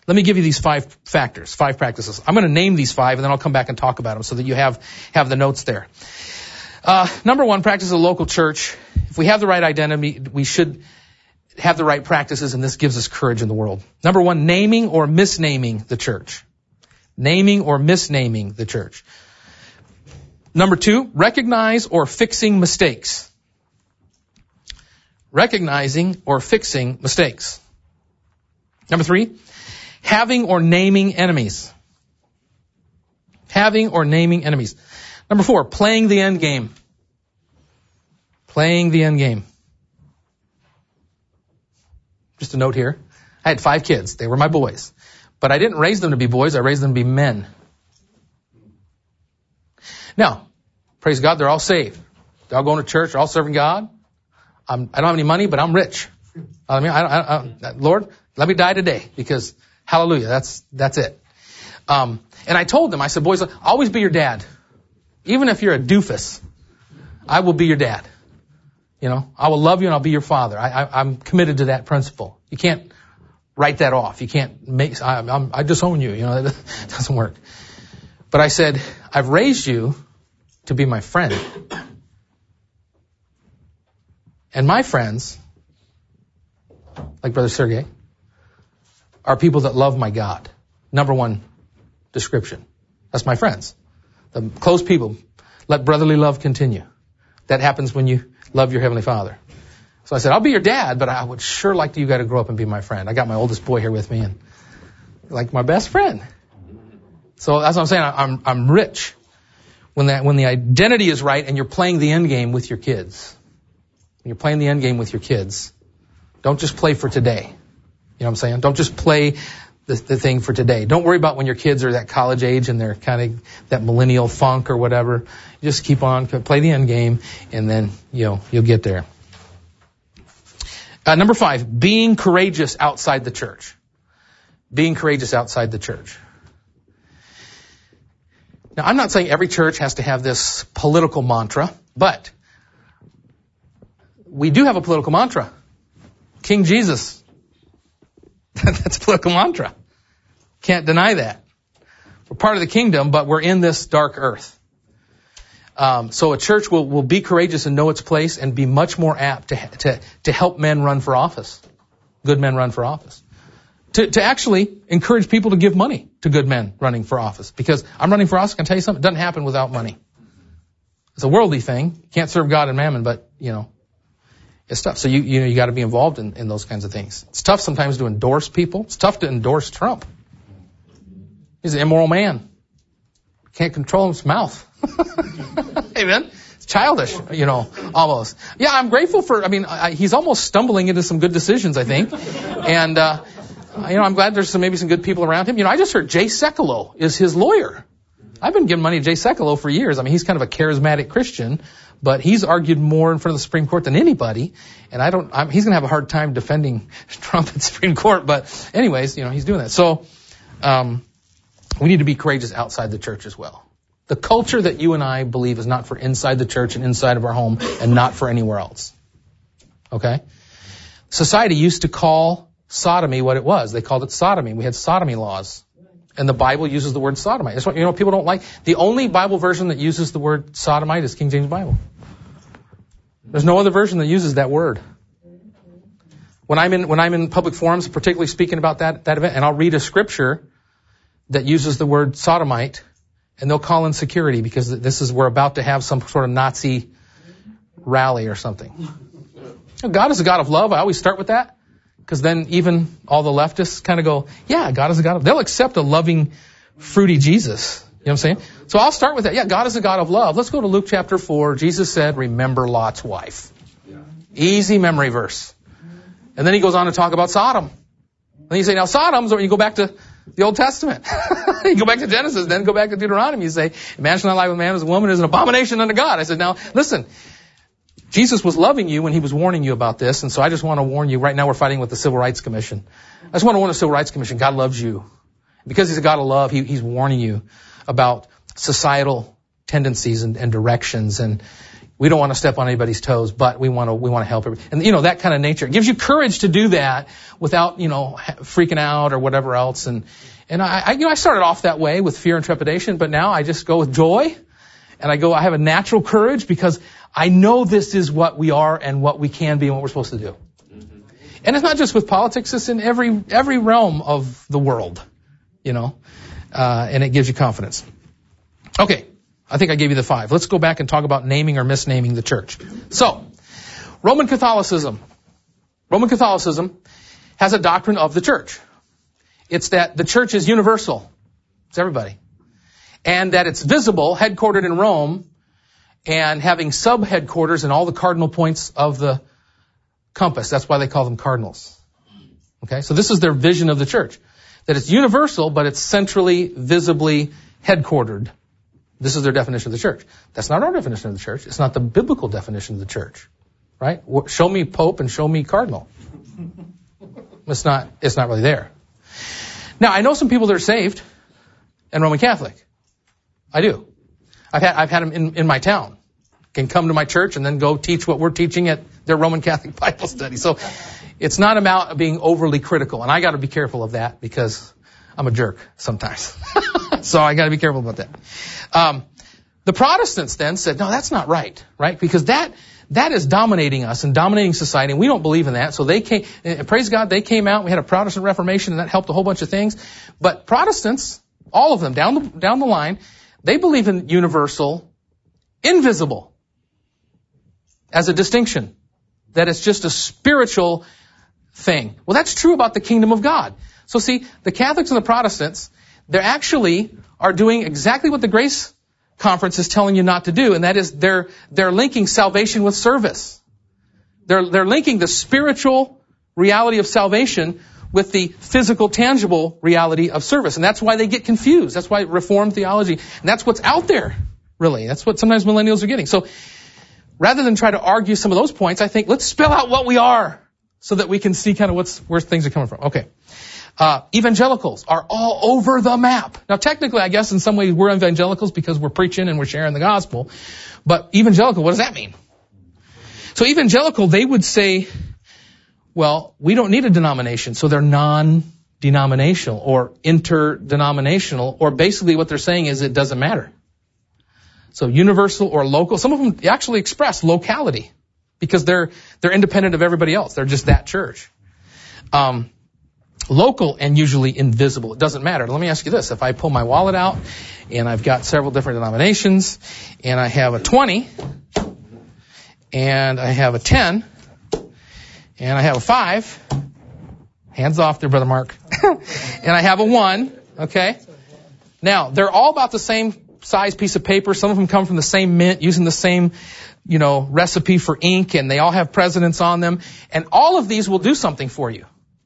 Let me give you these five factors, five practices. I'm going to name these five, and then I'll come back and talk about them so that you have, have the notes there. Uh, number one, practice of the local church. If we have the right identity, we should have the right practices, and this gives us courage in the world. Number one, naming or misnaming the church. Naming or misnaming the church. Number two, recognize or fixing mistakes. Recognizing or fixing mistakes. Number three, having or naming enemies. Having or naming enemies. Number four, playing the end game. Playing the end game. Just a note here. I had five kids. They were my boys. But I didn't raise them to be boys. I raised them to be men. Now, praise God, they're all saved. They're all going to church. They're all serving God. I'm, I don't have any money, but I'm rich. I mean, I, I, I, Lord, let me die today because hallelujah, that's, that's it. Um, and I told them, I said, boys, I'll always be your dad. Even if you're a doofus, I will be your dad. You know, I will love you and I'll be your father. I, I, I'm committed to that principle. You can't write that off. You can't make, I, I'm, I disown you. You know, that doesn't work. But I said, I've raised you to be my friend. And my friends, like Brother Sergey, are people that love my God. Number one description. That's my friends. The close people. Let brotherly love continue. That happens when you love your Heavenly Father. So I said, I'll be your dad, but I would sure like you guys to grow up and be my friend. I got my oldest boy here with me and like my best friend. So that's what I'm saying. I'm, I'm rich when that, when the identity is right and you're playing the end game with your kids. When you're playing the end game with your kids, don't just play for today. You know what I'm saying? Don't just play the, the thing for today. Don't worry about when your kids are that college age and they're kind of that millennial funk or whatever. Just keep on, play the end game, and then, you know, you'll get there. Uh, number five, being courageous outside the church. Being courageous outside the church. Now, I'm not saying every church has to have this political mantra, but we do have a political mantra. King Jesus. That's a political mantra. Can't deny that. We're part of the kingdom, but we're in this dark earth. Um, so a church will, will be courageous and know its place and be much more apt to, to, to help men run for office. Good men run for office. To, to actually encourage people to give money to good men running for office. Because I'm running for office, I can tell you something, it doesn't happen without money. It's a worldly thing. You can't serve God and mammon, but, you know, it's tough. So you, you know, you got to be involved in, in those kinds of things. It's tough sometimes to endorse people. It's tough to endorse Trump. He's an immoral man. Can't control his mouth. Amen. It's childish, you know, almost. Yeah, I'm grateful for, I mean, I, he's almost stumbling into some good decisions, I think. And, uh, you know, I'm glad there's some, maybe some good people around him. You know, I just heard Jay Sekulow is his lawyer. I've been giving money to Jay Sekulow for years. I mean, he's kind of a charismatic Christian, but he's argued more in front of the Supreme Court than anybody. And I don't, I'm, he's going to have a hard time defending Trump at the Supreme Court. But anyways, you know, he's doing that. So, um, we need to be courageous outside the church as well. The culture that you and I believe is not for inside the church and inside of our home and not for anywhere else. Okay? Society used to call sodomy what it was. They called it sodomy. We had sodomy laws. And the Bible uses the word sodomite. That's what, you know, people don't like. The only Bible version that uses the word sodomite is King James Bible. There's no other version that uses that word. When I'm in, when I'm in public forums, particularly speaking about that, that event, and I'll read a scripture that uses the word sodomite, and they'll call in security because this is, we're about to have some sort of Nazi rally or something. God is a God of love. I always start with that. Because then even all the leftists kind of go, yeah, God is a God of, they'll accept a loving, fruity Jesus. You know what I'm saying? So I'll start with that. Yeah, God is a God of love. Let's go to Luke chapter four. Jesus said, remember Lot's wife. Yeah. Easy memory verse. And then he goes on to talk about Sodom. And you say, now Sodom's, or you go back to the Old Testament. You go back to Genesis, then go back to Deuteronomy. You say, man shall not lie with man as a woman is an abomination unto God. I said, now listen. Jesus was loving you when he was warning you about this, and so I just want to warn you. Right now we're fighting with the Civil Rights Commission. I just want to warn the Civil Rights Commission, God loves you. Because he's a God of love, he, he's warning you about societal tendencies and, and directions. And We don't want to step on anybody's toes, but we want to, we want to help everybody. And, you know, that kind of nature. It gives you courage to do that without, you know, freaking out or whatever else. And, and I, I, you know, I started off that way with fear and trepidation, but now I just go with joy. And I go, I have a natural courage because I know this is what we are and what we can be and what we're supposed to do. Mm-hmm. And it's not just with politics, it's in every, every realm of the world, you know, uh, and it gives you confidence. Okay. I think I gave you the five. Let's go back and talk about naming or misnaming the church. So, Roman Catholicism. Roman Catholicism has a doctrine of the church. It's that the church is universal. It's everybody. And that it's visible, headquartered in Rome, and having sub-headquarters in all the cardinal points of the compass. That's why they call them cardinals. Okay, so this is their vision of the church. That it's universal, but it's centrally, visibly headquartered. This is their definition of the church. That's not our definition of the church. It's not the biblical definition of the church. Right? Show me Pope and show me Cardinal. It's not, it's not really there. Now, I know some people that are saved and Roman Catholic. I do. I've had, I've had them in, in my town. Can come to my church and then go teach what we're teaching at their Roman Catholic Bible study. So it's not about being overly critical. And I got to be careful of that because I'm a jerk sometimes. So I got to be careful about that. Um, the Protestants then said, no, that's not right, right? Because that, that is dominating us and dominating society, and we don't believe in that. So they came, and praise God, they came out, we had a Protestant Reformation, and that helped a whole bunch of things. But Protestants, all of them, down the, down the line, they believe in universal, invisible, as a distinction. That it's just a spiritual thing. Well, that's true about the kingdom of God. So see, the Catholics and the Protestants, they actually are doing exactly what the Grace Conference is telling you not to do, and that is they're they're linking salvation with service. They're they're linking the spiritual reality of salvation with the physical, tangible reality of service, and that's why they get confused. That's why Reformed theology, and that's what's out there, really. That's what sometimes millennials are getting. So rather than try to argue some of those points, I think let's spell out what we are so that we can see kind of what's where things are coming from. Okay. Uh, evangelicals are all over the map. Now, technically, I guess in some ways we're evangelicals because we're preaching and we're sharing the gospel. But evangelical, what does that mean? So evangelical, they would say, well, we don't need a denomination. So they're non-denominational or interdenominational, or basically what they're saying is it doesn't matter. So universal or local. Some of them actually express locality because they're, they're independent of everybody else. They're just that church. Um, Local and usually invisible. It doesn't matter. Let me ask you this. If I pull my wallet out and I've got several different denominations and I have a twenty and I have a ten and I have a five, hands off there, Brother Mark, and I have a one, okay? Now, they're all about the same size piece of paper. Some of them come from the same mint using the same, you know, recipe for ink, and they all have presidents on them. And all of these will do something for you.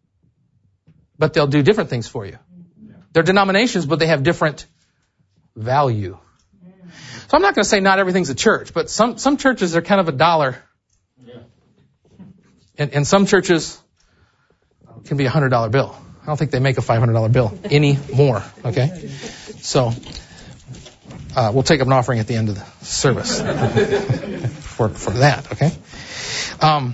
But they'll do different things for you. They're denominations, but they have different value. So I'm not going to say not everything's a church, but some, some churches are kind of a dollar. And, and some churches can be a one hundred dollar bill. I don't think they make a five hundred dollar bill anymore. Okay? So, uh, we'll take up an offering at the end of the service for, for that. Okay? Um,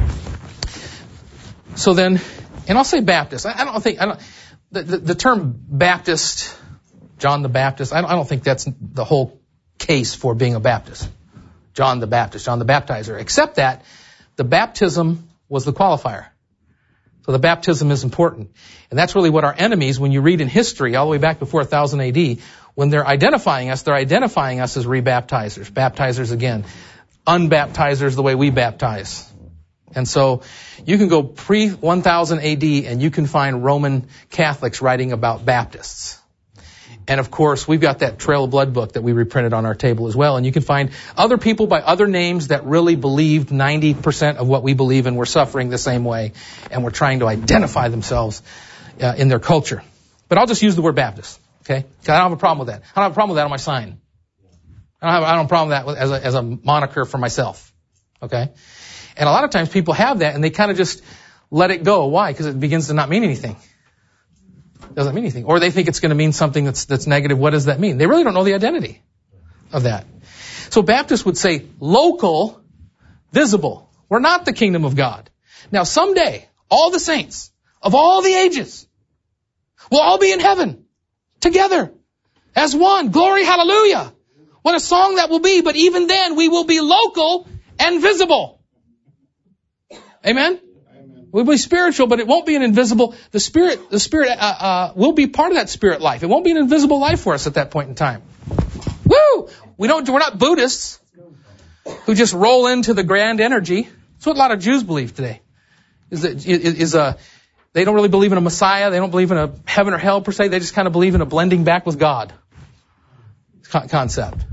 so then, and I'll say Baptist. I, I don't think, I don't, the, the, the term Baptist, John the Baptist, I don't, I don't think that's the whole case for being a Baptist. John the Baptist, John the Baptizer, except that the baptism was the qualifier. So the baptism is important. And that's really what our enemies, when you read in history, all the way back before one thousand A D, when they're identifying us, they're identifying us as rebaptizers. Baptizers again. Unbaptizers the way we baptize. And so you can go pre one thousand A D and you can find Roman Catholics writing about Baptists. And of course, we've got that Trail of Blood book that we reprinted on our table as well. And you can find other people by other names that really believed ninety percent of what we believe and were suffering the same way. And were trying to identify themselves uh, in their culture. But I'll just use the word Baptist. Okay? Because I don't have a problem with that. I don't have a problem with that on my sign. I don't have, I don't have a problem with that as a, as a moniker for myself. Okay? And a lot of times people have that and they kind of just let it go. Why? Because it begins to not mean anything. It doesn't mean anything. Or they think it's going to mean something that's that's negative. What does that mean? They really don't know the identity of that. So Baptists would say local, visible. We're not the kingdom of God. Now someday, all the saints of all the ages will all be in heaven together as one. Glory, hallelujah. What a song that will be. But even then, we will be local and visible. Amen? Amen. We'll be spiritual, but it won't be an invisible. The Spirit, the Spirit, uh, uh, will be part of that Spirit life. It won't be an invisible life for us at that point in time. Woo! We don't, we're not Buddhists who just roll into the grand energy. That's what a lot of Jews believe today. Is that, is a, they don't really believe in a Messiah. They don't believe in a heaven or hell per se. They just kind of believe in a blending back with God concept.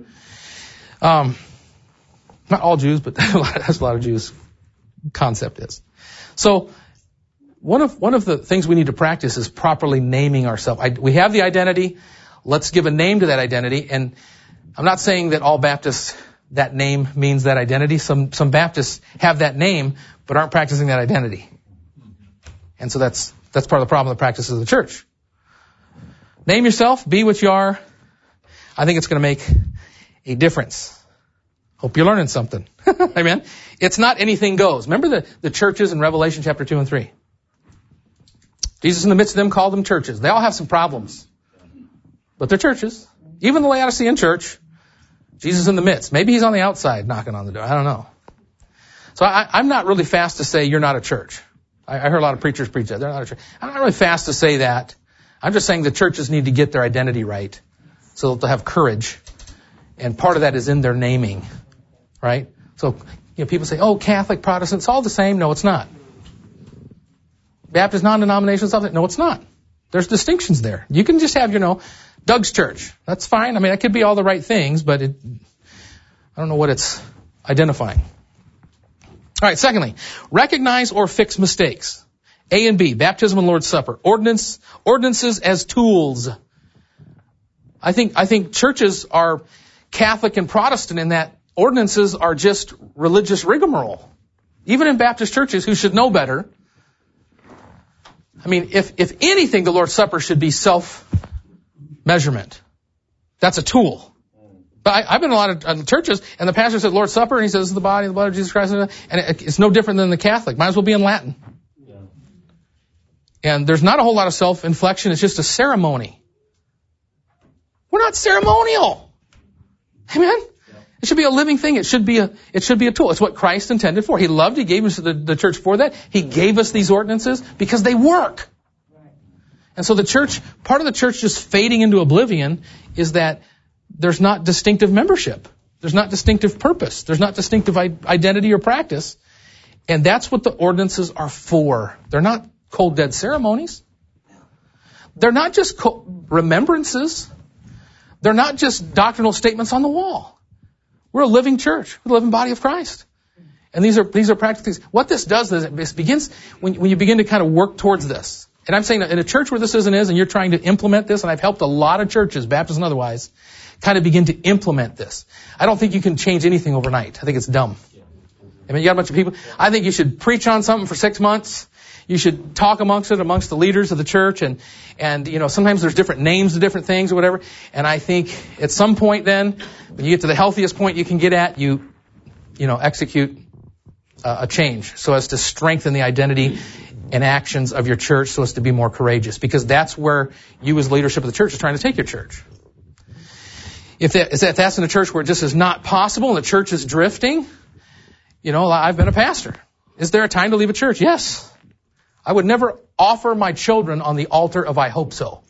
Um, not all Jews, but that's a lot of Jews concept is. So one of, one of the things we need to practice is properly naming ourselves. I, we have the identity. Let's give a name to that identity. And I'm not saying that all Baptists, that name means that identity. Some, some Baptists have that name, but aren't practicing that identity. And so that's, that's part of the problem of the practices of the church. Name yourself, be what you are. I think it's going to make a difference. Hope you're learning something. Amen. It's not anything goes. Remember the, the churches in Revelation chapter two and three. Jesus in the midst of them called them churches. They all have some problems, but they're churches. Even the Laodicean church, Jesus in the midst. Maybe he's on the outside knocking on the door. I don't know. So I, I'm not really fast to say you're not a church. I, I heard a lot of preachers preach that. They're not a church. I'm not really fast to say that. I'm just saying the churches need to get their identity right so that they'll have courage. And part of that is in their naming, right? So, you know, people say, oh, Catholic, Protestant, it's all the same. No, it's not. Baptist, non-denominational, something. No, it's not. There's distinctions there. You can just have, you know, Doug's church. That's fine. I mean, that could be all the right things, but it, I don't know what it's identifying. All right, secondly, recognize or fix mistakes. A and B, baptism and Lord's Supper. Ordinance, ordinances as tools. I think, I think churches are Catholic and Protestant in that ordinances are just religious rigmarole. Even in Baptist churches who should know better. I mean, if, if anything, the Lord's Supper should be self-measurement. That's a tool. But I, I've been in a lot of uh, churches, and the pastor said Lord's Supper, and he says, this is the body and the blood of Jesus Christ, and it, it's no different than the Catholic. Might as well be in Latin. Yeah. And there's not a whole lot of self-inflection. It's just a ceremony. We're not ceremonial. Amen? It should be a living thing. It should be a, it should be a tool. It's what Christ intended for. He loved, He gave us the, the church for that. He gave us these ordinances because they work. And so the church, part of the church just fading into oblivion is that there's not distinctive membership. There's not distinctive purpose. There's not distinctive identity or practice. And that's what the ordinances are for. They're not cold dead ceremonies. They're not just co- remembrances. They're not just doctrinal statements on the wall. We're a living church. We're the living body of Christ. And these are, these are practical things. What this does is it begins, when, when you begin to kind of work towards this. And I'm saying that in a church where this isn't is, and you're trying to implement this, and I've helped a lot of churches, Baptist and otherwise, kind of begin to implement this. I don't think you can change anything overnight. I think it's dumb. I mean, you got a bunch of people. I think you should preach on something for six months. You should talk amongst it, amongst the leaders of the church. And, and, you know, sometimes there's different names to different things or whatever. And I think at some point then, when you get to the healthiest point you can get at, you, you know, execute uh, a change so as to strengthen the identity and actions of your church so as to be more courageous. Because that's where you as leadership of the church is trying to take your church. If, that, if that's in a church where it just is not possible and the church is drifting, you know, I've been a pastor. Is there a time to leave a church? Yes. I would never offer my children on the altar of I hope so.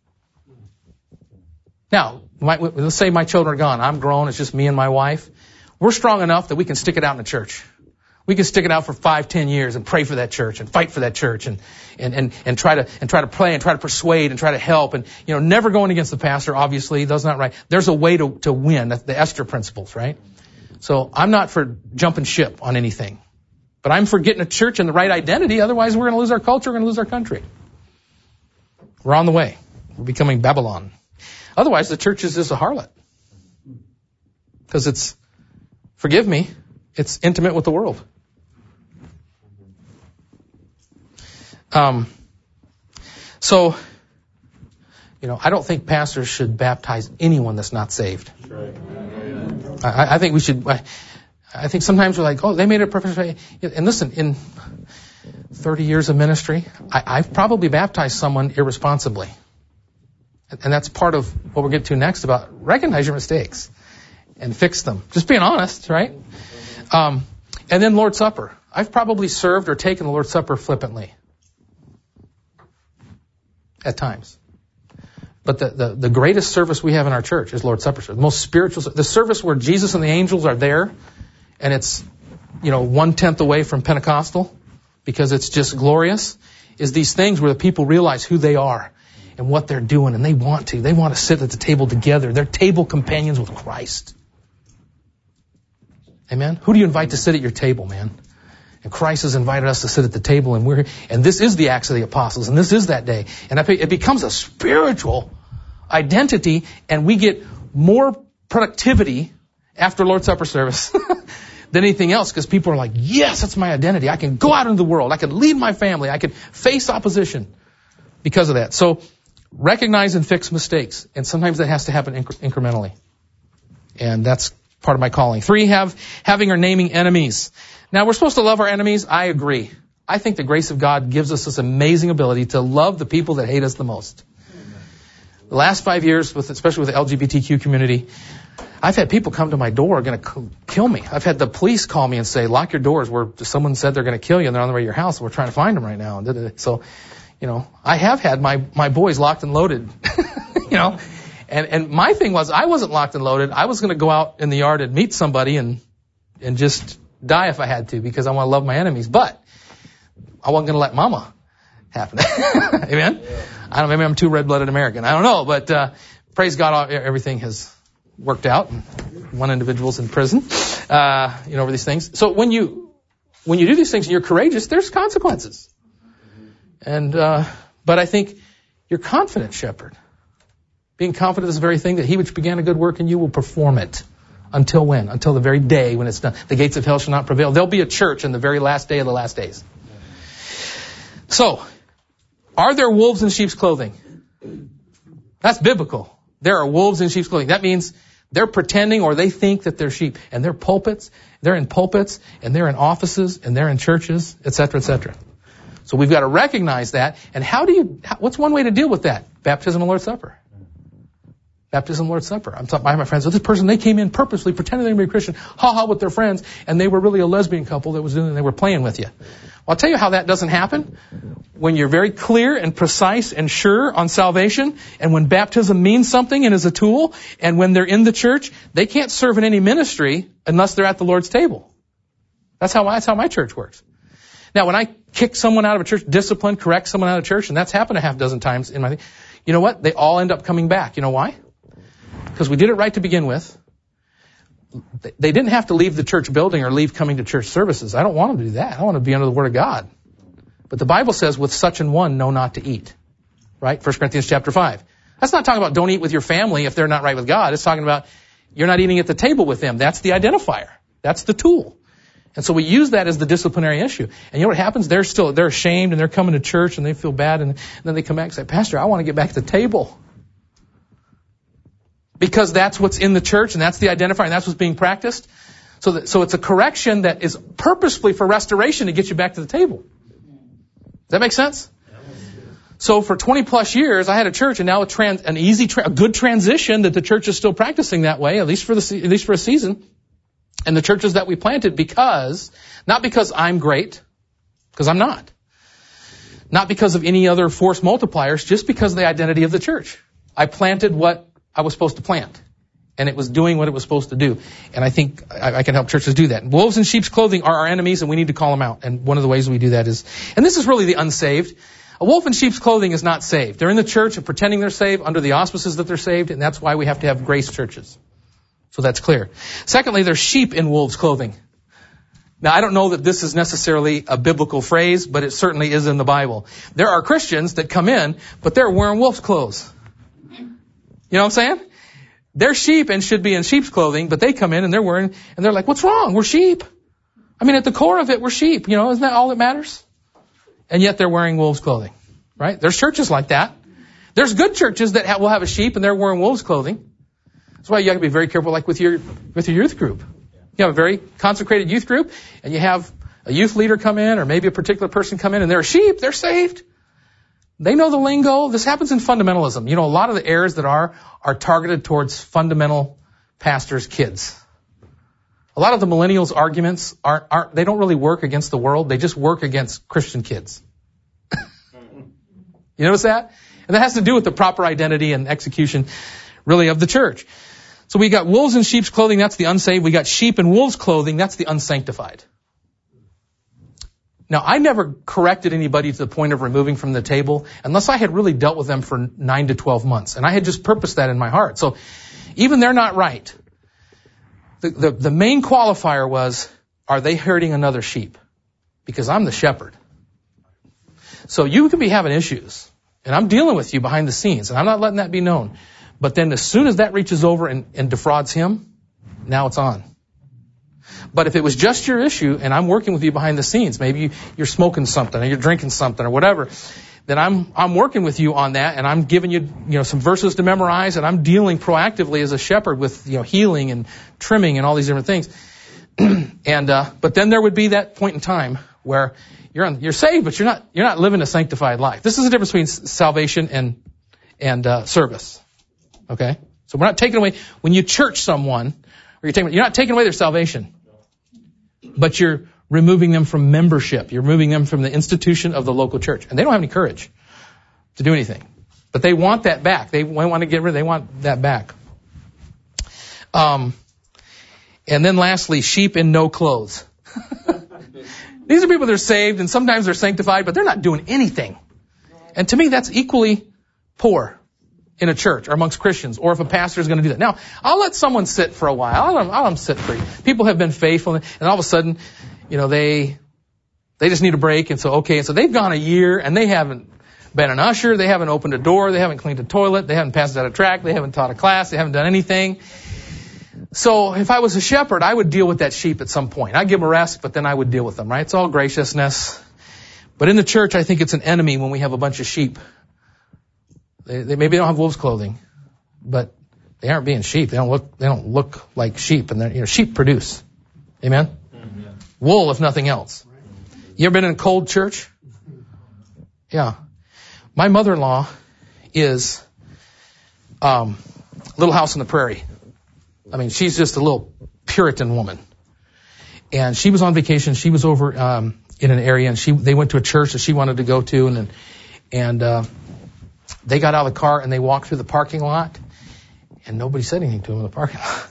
Now, my, let's say my children are gone. I'm grown. It's just me and my wife. We're strong enough that we can stick it out in the church. We can stick it out for five, ten years and pray for that church and fight for that church and, and, and, and try to, and try to pray and try to persuade and try to help and, you know, never going against the pastor, obviously. That's not right. There's a way to, to win. That's the Esther principles, right? So I'm not for jumping ship on anything. But I'm for getting a church in the right identity. Otherwise, we're going to lose our culture. We're going to lose our country. We're on the way. We're becoming Babylon. Otherwise, the church is just a harlot. Because it's, forgive me, it's intimate with the world. Um, so, you know, I don't think pastors should baptize anyone that's not saved. I, I think we should, I, I think sometimes we're like, oh, they made it perfect. And listen, in thirty years of ministry, I, I've probably baptized someone irresponsibly. And that's part of what we'll get to next about recognize your mistakes and fix them. Just being honest, right? Um, and then Lord's Supper. I've probably served or taken the Lord's Supper flippantly. At times. But the, the, the greatest service we have in our church is Lord's Supper service. The most spiritual, the service where Jesus and the angels are there, and it's, you know, one-tenth away from Pentecostal, because it's just glorious, is these things where the people realize who they are and what they're doing, and they want to. They want to sit at the table together. They're table companions with Christ. Amen? Who do you invite to sit at your table, man? And Christ has invited us to sit at the table, and we're, and this is the Acts of the Apostles, and this is that day. And it becomes a spiritual identity, and we get more productivity after Lord's Supper service than anything else, because people are like, yes, that's my identity. I can go out into the world. I can lead my family. I can face opposition because of that. So recognize and fix mistakes. And sometimes that has to happen incre- incrementally. And that's part of my calling. Three, have having or naming enemies. Now, we're supposed to love our enemies. I agree. I think the grace of God gives us this amazing ability to love the people that hate us the most. The last five years, with especially with the L G B T Q community, I've had people come to my door going to kill me. I've had the police call me and say, lock your doors, where someone said they're going to kill you and they're on the way to your house, and we're trying to find them right now. So, you know, I have had my, my boys locked and loaded, you know. And, and my thing was, I wasn't locked and loaded. I was going to go out in the yard and meet somebody and, and just die if I had to, because I want to love my enemies. But I wasn't going to let mama happen. Amen? Yeah. I don't, maybe I'm too red-blooded American. I don't know. But, uh, praise God, everything has worked out. One individual's in prison, uh, you know, over these things. So when you, when you do these things and you're courageous, there's consequences. And, uh, but I think you're confident, shepherd. Being confident is the very thing that he which began a good work in you will perform it. Until when? Until the very day when it's done. The gates of hell shall not prevail. There'll be a church in the very last day of the last days. So, are there wolves in sheep's clothing? That's biblical. There are wolves in sheep's clothing. That means they're pretending, or they think that they're sheep. And they're pulpits. They're in pulpits, and they're in offices, and they're in churches, et cetera, et cetera. So we've got to recognize that. And how do you, what's one way to deal with that? Baptism and Lord's Supper. Baptism, Lord's Supper. I'm talking by my friends. So this person, they came in purposely pretending they were a Christian, ha-ha with their friends, and they were really a lesbian couple that was doing, they were playing with you. Well, I'll tell you how that doesn't happen. When you're very clear and precise and sure on salvation, and when baptism means something and is a tool, and when they're in the church, they can't serve in any ministry unless they're at the Lord's table. That's how, that's how my church works. Now, when I kick someone out of a church, discipline, correct someone out of church, and that's happened a half dozen times in my thing, you know what? They all end up coming back. You know why? Because we did it right to begin with. They didn't have to leave the church building or leave coming to church services. I don't want them to do that. I want to be under the Word of God. But the Bible says, with such an one, know not to eat. Right? First Corinthians chapter five. That's not talking about don't eat with your family if they're not right with God. It's talking about you're not eating at the table with them. That's the identifier. That's the tool. And so we use that as the disciplinary issue. And you know what happens? They're still, they're ashamed, and they're coming to church and they feel bad, and then they come back and say, Pastor, I want to get back to the table. Because that's what's in the church, and that's the identifier, and that's what's being practiced. So that, so it's a correction that is purposefully for restoration to get you back to the table. Does that make sense? So for twenty plus years, I had a church, and now a trans, an easy, tra- a good transition that the church is still practicing that way, at least for the, at least for a season. And the churches that we planted, because, not because I'm great, because I'm not. Not because of any other force multipliers, just because of the identity of the church. I planted what I was supposed to plant. And it was doing what it was supposed to do. And I think I, I can help churches do that. Wolves in sheep's clothing are our enemies, and we need to call them out. And one of the ways we do that is, and this is really the unsaved. A wolf in sheep's clothing is not saved. They're in the church and pretending they're saved under the auspices that they're saved, and that's why we have to have grace churches. So that's clear. Secondly, there's sheep in wolves' clothing. Now, I don't know that this is necessarily a biblical phrase, but it certainly is in the Bible. There are Christians that come in, but they're wearing wolf's clothes. You know what I'm saying? They're sheep and should be in sheep's clothing, but they come in and they're wearing, and they're like, what's wrong? We're sheep. I mean, at the core of it, we're sheep. You know, isn't that all that matters? And yet they're wearing wolves' clothing, right? There's churches like that. There's good churches that will have a sheep and they're wearing wolves' clothing. That's why you have to be very careful, like with your with your youth group. You have a very consecrated youth group, and you have a youth leader come in, or maybe a particular person come in, and they're a sheep. They're saved. They know the lingo. This happens in fundamentalism. You know, a lot of the errors that are are targeted towards fundamental pastors' kids. A lot of the millennials' arguments aren't, aren't they don't really work against the world. They just work against Christian kids. You notice that? And that has to do with the proper identity and execution, really, of the church. So we got wolves in sheep's clothing, that's the unsaved. We got sheep in wolves' clothing, that's the unsanctified. Now, I never corrected anybody to the point of removing from the table unless I had really dealt with them for nine to twelve months. And I had just purposed that in my heart. So even they're not right. The, the, the main qualifier was, are they hurting another sheep? Because I'm the shepherd. So you could be having issues, and I'm dealing with you behind the scenes, and I'm not letting that be known. But then as soon as that reaches over and, and defrauds him, now it's on. But if it was just your issue, and I'm working with you behind the scenes, maybe you, you're smoking something, or you're drinking something, or whatever, then I'm I'm working with you on that, and I'm giving you you know some verses to memorize, and I'm dealing proactively as a shepherd with you know healing and trimming and all these different things. and uh, but then there would be that point in time where you're on, you're saved, but you're not you're not living a sanctified life. This is the difference between salvation and and uh, service. Okay, so we're not taking away when you church someone, or you're taking you're not taking away their salvation, but you're removing them from membership. You're removing them from the institution of the local church, and they don't have any courage to do anything. But they want that back. They want to get rid. They want that back. Um, and then lastly, sheep in no clothes. These are people that are saved, and sometimes they're sanctified, but they're not doing anything. And to me, that's equally poor in a church or amongst Christians, or if a pastor is going to do that. Now, I'll let someone sit for a while. I'll let them, I'll let them sit free. People have been faithful, and all of a sudden, you know, they they just need a break, and so, okay, and so they've gone a year, and they haven't been an usher, they haven't opened a door, they haven't cleaned a toilet, they haven't passed out a tract, they haven't taught a class, they haven't done anything. So if I was a shepherd, I would deal with that sheep at some point. I'd give them a rest, but then I would deal with them, right? It's all graciousness. But in the church, I think it's an enemy when we have a bunch of sheep. They, they maybe don't have wolves' clothing, but they aren't being sheep. They don't look. They don't look like sheep, and you know, sheep produce. Amen. Mm-hmm. Wool, if nothing else. You ever been in a cold church? Yeah. My mother-in-law is um, Little House on the Prairie. I mean, she's just a little Puritan woman, and she was on vacation. She was over um, in an area, and she they went to a church that she wanted to go to, and and. Uh, They got out of the car and they walked through the parking lot, and nobody said anything to them in the parking lot.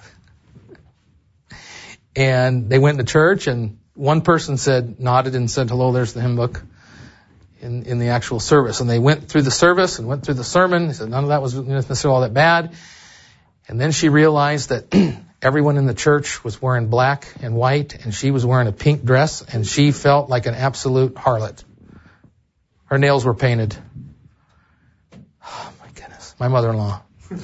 And they went to church, and one person said, nodded and said, hello, there's the hymn book in, in the actual service. And they went through the service and went through the sermon. He said none of that was necessarily all that bad. And then she realized that everyone in the church was wearing black and white, and she was wearing a pink dress, and she felt like an absolute harlot. Her nails were painted. My mother-in-law.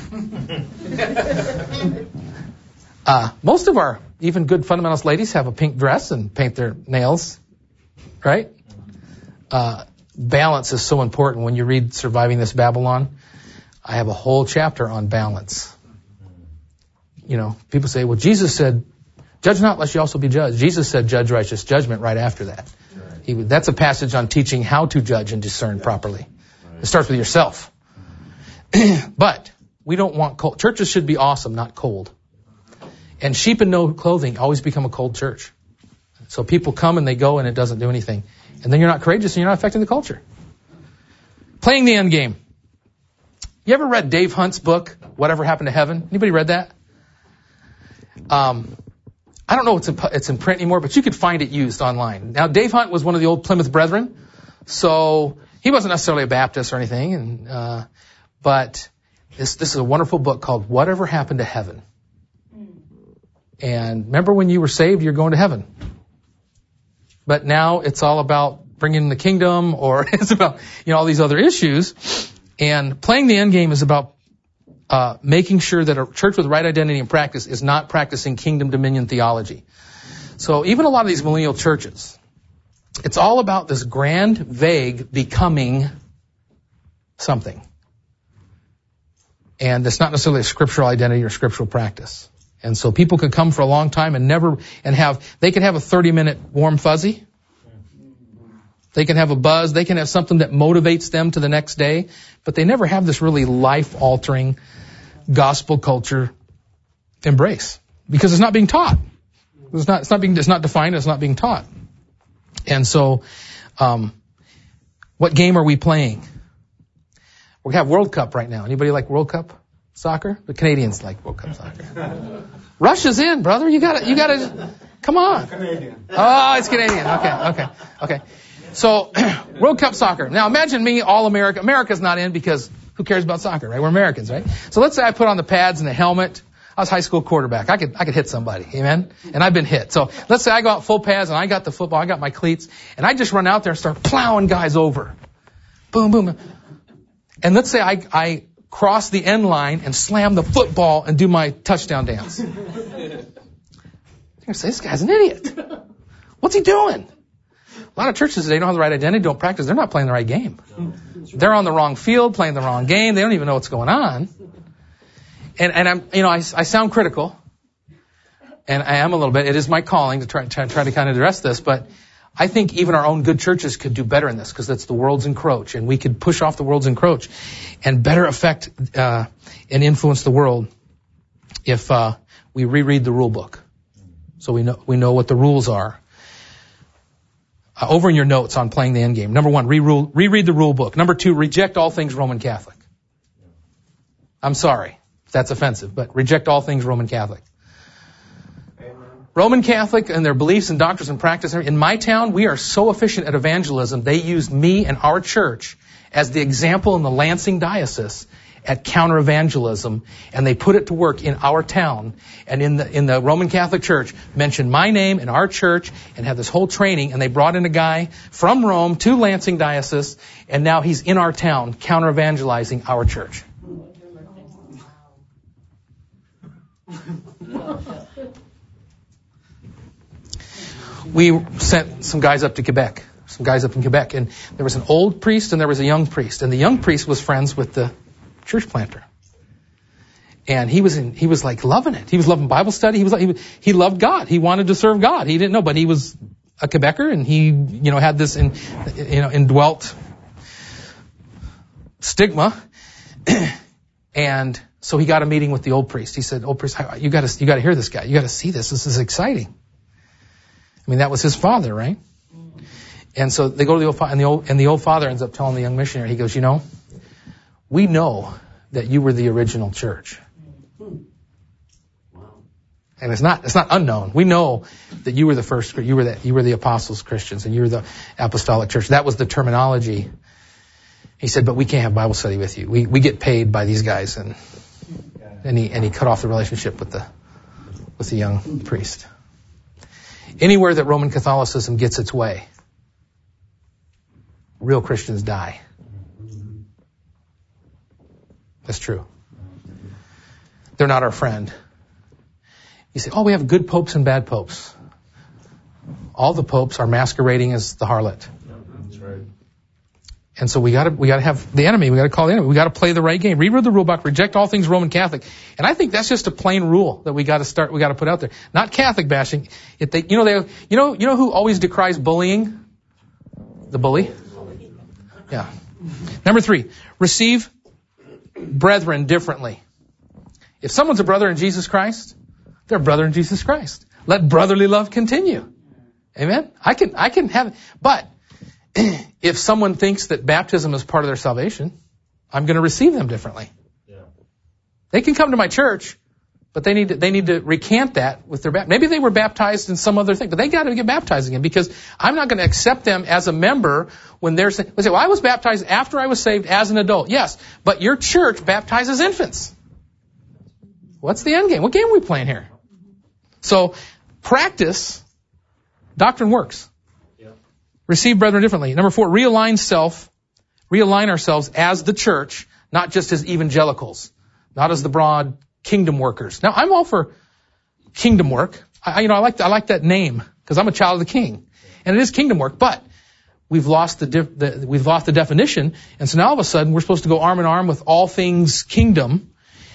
uh, most of our even good fundamentalist ladies have a pink dress and paint their nails, right? Uh, balance is so important. When you read Surviving This Babylon, I have a whole chapter on balance. You know, people say, well, Jesus said, judge not lest you also be judged. Jesus said, judge righteous judgment right after that. He, that's a passage on teaching how to judge and discern properly. It starts with yourself. But we don't want cold. Churches should be awesome, not cold. And sheep in no clothing always become a cold church. So people come and they go and it doesn't do anything. And then you're not courageous and you're not affecting the culture. Playing the end game. You ever read Dave Hunt's book, Whatever Happened to Heaven? Anybody read that? Um, I don't know if it's in, it's in print anymore, but you could find it used online. Now, Dave Hunt was one of the old Plymouth Brethren. So he wasn't necessarily a Baptist or anything. And, uh, But this this is a wonderful book called Whatever Happened to Heaven. And remember when you were saved, you're going to heaven. But now it's all about bringing the kingdom, or it's about, you know, all these other issues. And playing the end game is about uh making sure that a church with right identity and practice is not practicing kingdom dominion theology. So even a lot of these millennial churches, it's all about this grand, vague becoming something. And it's not necessarily a scriptural identity or scriptural practice. And so people could come for a long time and never, and have, they could have a thirty minute warm fuzzy. They can have a buzz. They can have something that motivates them to the next day, but they never have this really life altering gospel culture embrace because it's not being taught. It's not, it's not being, it's not defined. It's not being taught. And so, um, what game are we playing? We have World Cup right now. Anybody like World Cup soccer? The Canadians like World Cup soccer. Russia's in, brother. You gotta, you gotta, come on. Canadian. Oh, it's Canadian. Okay, okay, okay. So, World Cup soccer. Now imagine me, all America. America's not in because who cares about soccer, right? We're Americans, right? So let's say I put on the pads and the helmet. I was high school quarterback. I could, I could hit somebody. Amen? And I've been hit. So let's say I go out full pads and I got the football, I got my cleats, and I just run out there and start plowing guys over. Boom, boom. And let's say I, I cross the end line and slam the football and do my touchdown dance. You're going to say, this guy's an idiot. What's he doing? A lot of churches today don't have the right identity, don't practice. They're not playing the right game. They're on the wrong field, playing the wrong game. They don't even know what's going on. And, and I'm, you know, I, I sound critical, and I am a little bit. It is my calling to try, try, try to kind of address this, but I think even our own good churches could do better in this because that's the world's encroach, and we could push off the world's encroach and better affect uh, and influence the world if uh, we reread the rule book, so we know we know what the rules are. Uh, over in your notes on playing the end game. Number one, re-rule, reread the rule book. Number two, reject all things Roman Catholic. I'm sorry if that's offensive, but reject all things Roman Catholic. Amen. Roman Catholic and their beliefs and doctrines and practice. In my town, we are so efficient at evangelism, they used me and our church as the example in the Lansing diocese at counter-evangelism, and they put it to work in our town. And in the in the Roman Catholic Church, mentioned my name and our church, and had this whole training, and they brought in a guy from Rome to Lansing diocese, and now he's in our town, counter-evangelizing our church. We sent some guys up to Quebec, some guys up in Quebec, and there was an old priest and there was a young priest, and the young priest was friends with the church planter. And he was in, he was like loving it. He was loving Bible study. He was like, he, he loved God. He wanted to serve God. He didn't know, but he was a Quebecer, and he, you know, had this in, you know, indwelt stigma. And so he got a meeting with the old priest. He said, old priest, you gotta, you gotta hear this guy. You gotta see this. This is exciting. I mean, that was his father, right? And so they go to the old father, and the old, and the old father ends up telling the young missionary, he goes, you know, we know that you were the original church. And it's not, it's not unknown. We know that you were the first, you were that, you were the apostles Christians, and you were the apostolic church. That was the terminology. He said, but we can't have Bible study with you. We, we get paid by these guys. And, and he, and he cut off the relationship with the, with the young priest. Anywhere that Roman Catholicism gets its way, real Christians die. That's true. They're not our friend. You say, oh, we have good popes and bad popes. All the popes are masquerading as the harlot. That's right. And so we gotta, we gotta have the enemy. We gotta call the enemy. We gotta play the right game. Reread the rule book. Reject all things Roman Catholic. And I think that's just a plain rule that we gotta start, we gotta put out there. Not Catholic bashing. If they, you know, they, you know, you know who always decries bullying? The bully. Yeah. Number three, receive brethren differently. If someone's a brother in Jesus Christ, they're a brother in Jesus Christ. Let brotherly love continue. Amen? I can, I can have, but if someone thinks that baptism is part of their salvation, I'm going to receive them differently. Yeah. They can come to my church, but they need to, they need to recant that with their baptism. Maybe they were baptized in some other thing, but they got to get baptized again, because I'm not going to accept them as a member when they're saying, they say, well, I was baptized after I was saved as an adult. Yes, but your church baptizes infants. What's the end game? What game are we playing here? So practice, doctrine works. Yeah. Receive brethren differently. Number four, realign self, realign ourselves as the church, not just as evangelicals, not as the broad kingdom workers. Now, I'm all for kingdom work. I, you know, I like, I like that name because I'm a child of the King, and it is kingdom work. But we've lost the, dif- the we've lost the definition, and so now all of a sudden we're supposed to go arm in arm with all things kingdom,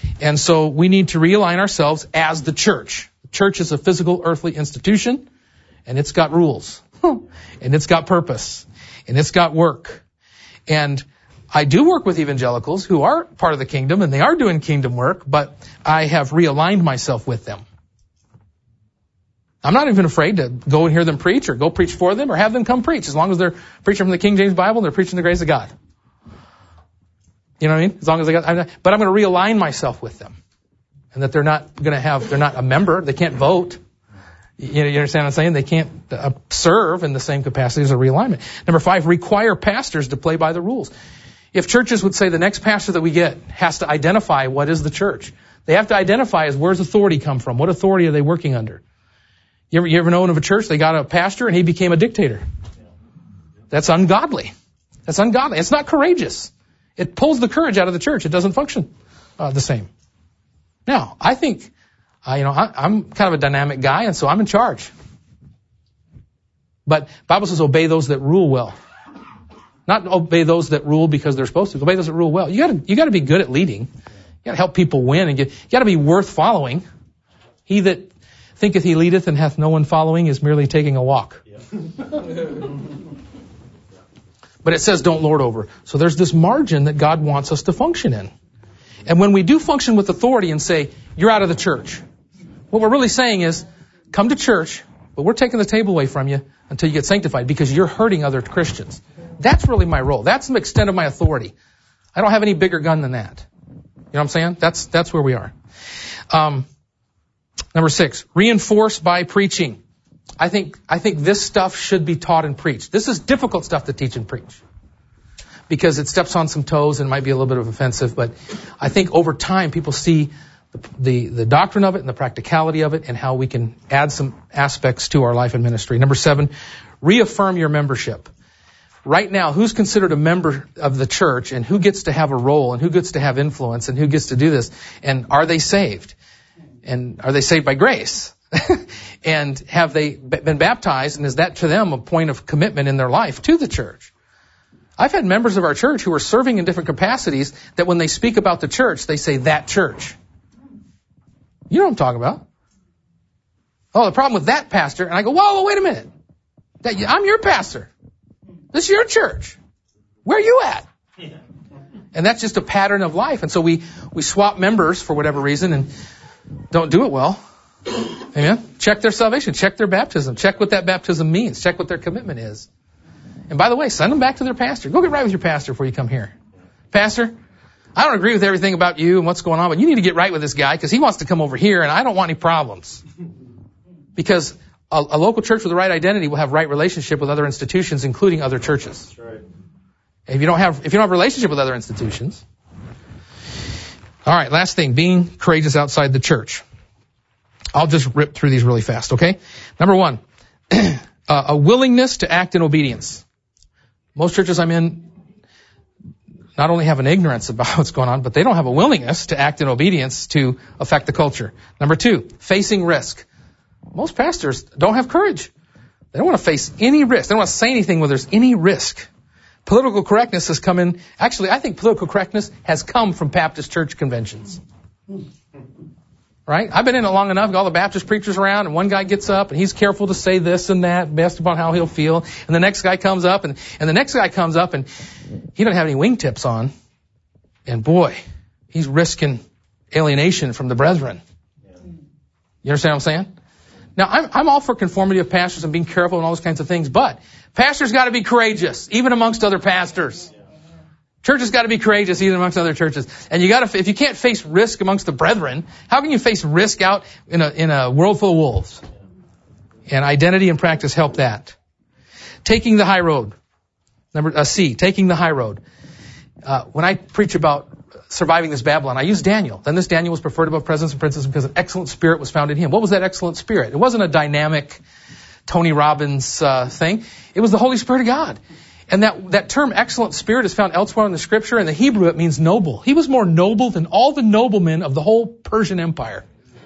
And so we need to realign ourselves as the church. The church is a physical, earthly institution, and it's got rules, and it's got purpose, and it's got work. And I do work with evangelicals who are part of the kingdom, and they are doing kingdom work, but I have realigned myself with them. I'm not even afraid to go and hear them preach or go preach for them or have them come preach, as long as they're preaching from the King James Bible and they're preaching the grace of God. You know what I mean? As long as they got, I'm not, but I'm going to realign myself with them, and that they're not going to have, they're not a member, they can't vote. You know, you understand what I'm saying? They can't uh, serve in the same capacity as a realignment. Number five, require pastors to play by the rules. If churches would say the next pastor that we get has to identify what is the church, they have to identify as where's authority come from? What authority are they working under? You ever, you ever known of a church, they got a pastor and he became a dictator? That's ungodly. That's ungodly. It's not courageous. It pulls the courage out of the church. It doesn't function uh, the same. Now, I think, uh, you know, I, I'm kind of a dynamic guy, and so I'm in charge. But Bible says obey those that rule well. Not obey those that rule because they're supposed to. Obey those that rule well. You gotta, you gotta be good at leading. You gotta help people win, and get, you gotta be worth following. He that thinketh he leadeth and hath no one following is merely taking a walk. But it says don't lord over. So there's this margin that God wants us to function in. And when we do function with authority and say, you're out of the church, what we're really saying is, come to church, but we're taking the table away from you until you get sanctified because you're hurting other Christians. That's really my role. That's the extent of my authority. I don't have any bigger gun than that. You know what I'm saying? That's, that's where we are. Um, number six, reinforce by preaching. I think, I think this stuff should be taught and preached. This is difficult stuff to teach and preach because it steps on some toes and might be a little bit of offensive, but I think over time people see the, the, the doctrine of it and the practicality of it and how we can add some aspects to our life and ministry. Number seven, reaffirm your membership. Right now, who's considered a member of the church and who gets to have a role and who gets to have influence and who gets to do this? And are they saved? And are they saved by grace? And have they been baptized? And is that to them a point of commitment in their life to the church? I've had members of our church who are serving in different capacities that when they speak about the church, they say that church. You know what I'm talking about. Oh, the problem with that pastor. And I go, whoa, whoa wait a minute. That, I'm your pastor. This is your church. Where are you at? And that's just a pattern of life. And so we, we swap members for whatever reason and don't do it well. Amen. Check their salvation. Check their baptism. Check what that baptism means. Check what their commitment is. And by the way, send them back to their pastor. Go get right with your pastor before you come here. Pastor, I don't agree with everything about you and what's going on, but you need to get right with this guy because he wants to come over here and I don't want any problems. Because a, a local church with the right identity will have right relationship with other institutions, including other churches. That's right. If you don't have, if you don't have a relationship with other institutions. All right, last thing, being courageous outside the church. I'll just rip through these really fast, okay? Number one, uh, a willingness to act in obedience. Most churches I'm in not only have an ignorance about what's going on, but they don't have a willingness to act in obedience to affect the culture. Number two, facing risk. Most pastors don't have courage. They don't want to face any risk. They don't want to say anything where there's any risk. Political correctness has come in. Actually, I think political correctness has come from Baptist church conventions. Right? I've been in it long enough, got all the Baptist preachers around, and one guy gets up, and he's careful to say this and that, based upon how he'll feel. And the next guy comes up, and, and the next guy comes up, and he doesn't have any wingtips on. And boy, he's risking alienation from the brethren. You understand what I'm saying? Now, I'm, I'm all for conformity of pastors and being careful and all those kinds of things, but pastors got to be courageous, even amongst other pastors. Churches got to be courageous, even amongst other churches. And you got to, if you can't face risk amongst the brethren, how can you face risk out in a in a world full of wolves? And identity and practice help that. Taking the high road. Number uh, C, taking the high road. Uh, when I preach about surviving this Babylon, I use Daniel. Then this Daniel was preferred above presidents and princes because an excellent spirit was found in him. What was that excellent spirit? It wasn't a dynamic Tony Robbins uh, thing. It was the Holy Spirit of God. And that, that term excellent spirit is found elsewhere in the scripture. In the Hebrew, it means noble. He was more noble than all the noblemen of the whole Persian Empire.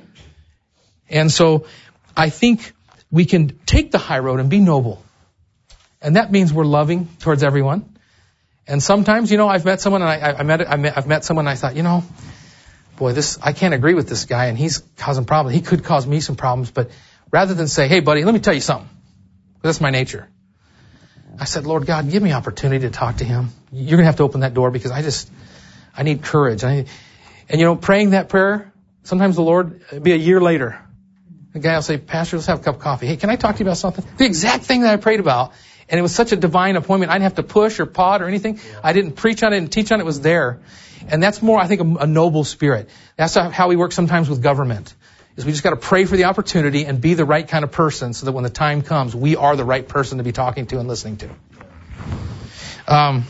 And so I think we can take the high road and be noble. And that means we're loving towards everyone. And sometimes, you know, I've met someone and I, I met, I met, I've met someone and I thought, you know, boy, this, I can't agree with this guy and he's causing problems. He could cause me some problems, but rather than say, hey buddy, let me tell you something. That's my nature. I said, Lord God, give me opportunity to talk to him. You're going to have to open that door because I just, I need courage. I need, and you know, praying that prayer, sometimes the Lord, it'll be a year later. The guy will say, Pastor, let's have a cup of coffee. Hey, can I talk to you about something? The exact thing that I prayed about. And it was such a divine appointment. I didn't have to push or pod or anything. I didn't preach on it and teach on it. It was there. And that's more, I think, a, a noble spirit. That's how we work sometimes with government. Is we just got to pray for the opportunity and be the right kind of person so that when the time comes, we are the right person to be talking to and listening to. Um,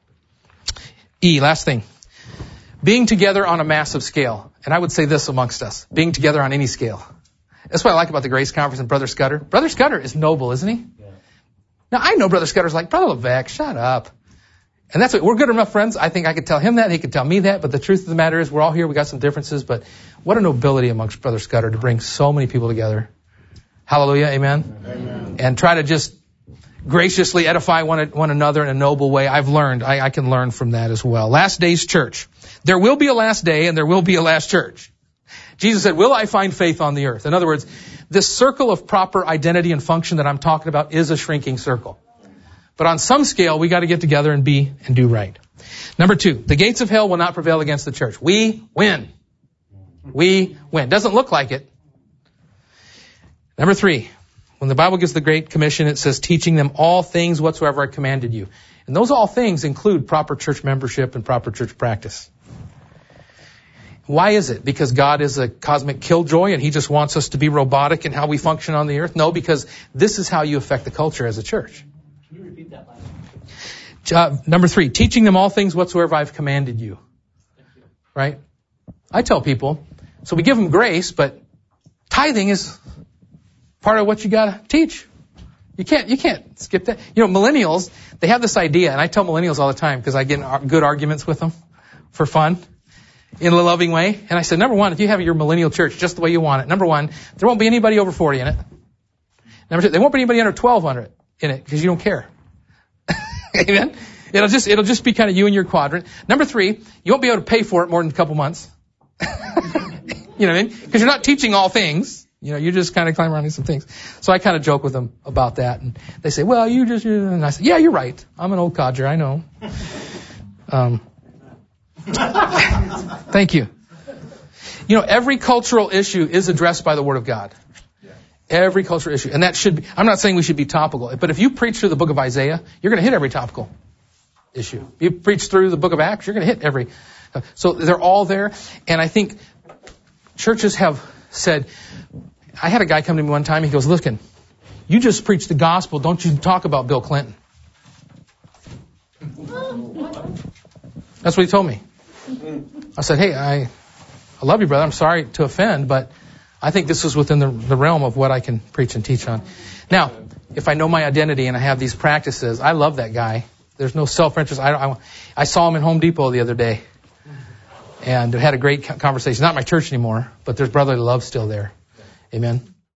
E, last thing. Being together on a massive scale. And I would say this amongst us. Being together on any scale. That's what I like about the Grace Conference and Brother Scudder. Brother Scudder is noble, isn't he? Yeah. Now, I know Brother Scudder's like, Brother Levesque, shut up. And that's what, we're good enough friends. I think I could tell him that. He could tell me that. But the truth of the matter is we're all here. We got some differences. But what a nobility amongst Brother Scudder to bring so many people together. Hallelujah. Amen. Amen. And try to just graciously edify one, one another in a noble way. I've learned. I, I can learn from that as well. Last day's church. There will be a last day and there will be a last church. Jesus said, will I find faith on the earth? In other words, this circle of proper identity and function that I'm talking about is a shrinking circle. But on some scale, we got to get together and be and do right. Number two, the gates of hell will not prevail against the church. We win. We win. Doesn't look like it. Number three, when the Bible gives the Great Commission, it says, teaching them all things whatsoever I commanded you. And those all things include proper church membership and proper church practice. Why is it? Because God is a cosmic killjoy and he just wants us to be robotic in how we function on the earth? No, because this is how you affect the culture as a church. Can you repeat that last one? Uh, number three, teaching them all things whatsoever I've commanded you. you. Right? I tell people, so we give them grace, but tithing is part of what you gotta teach. You can't, you can't skip that. You know, millennials, they have this idea, and I tell millennials all the time because I get in good arguments with them for fun. In a loving way. And I said, number one, if you have your millennial church just the way you want it, number one, there won't be anybody over forty in it. Number two, there won't be anybody under twelve hundred in it because you don't care. Amen? It'll just, it'll just be kind of you and your quadrant. Number three, you won't be able to pay for it more than a couple months. You know what I mean? Because you're not teaching all things. You know, you just kind of climb around in some things. So I kind of joke with them about that. And they say, well, you just, and I said, yeah, you're right. I'm an old codger. I know. Um, Thank you. You know, every cultural issue is addressed by the Word of God. Every cultural issue. And that should be, I'm not saying we should be topical, but if you preach through the book of Isaiah, you're going to hit every topical issue. You preach through the book of Acts, you're going to hit every. So they're all there. And I think churches have said, I had a guy come to me one time, he goes, listen, you just preach the gospel, don't you talk about Bill Clinton. That's what he told me. I said, hey, I, I love you, brother. I'm sorry to offend, but I think this is within the, the realm of what I can preach and teach on. Now, if I know my identity and I have these practices, I love that guy. There's no self-interest. I, I, I saw him in Home Depot the other day and had a great conversation. Not my church anymore, but there's brotherly love still there. Amen.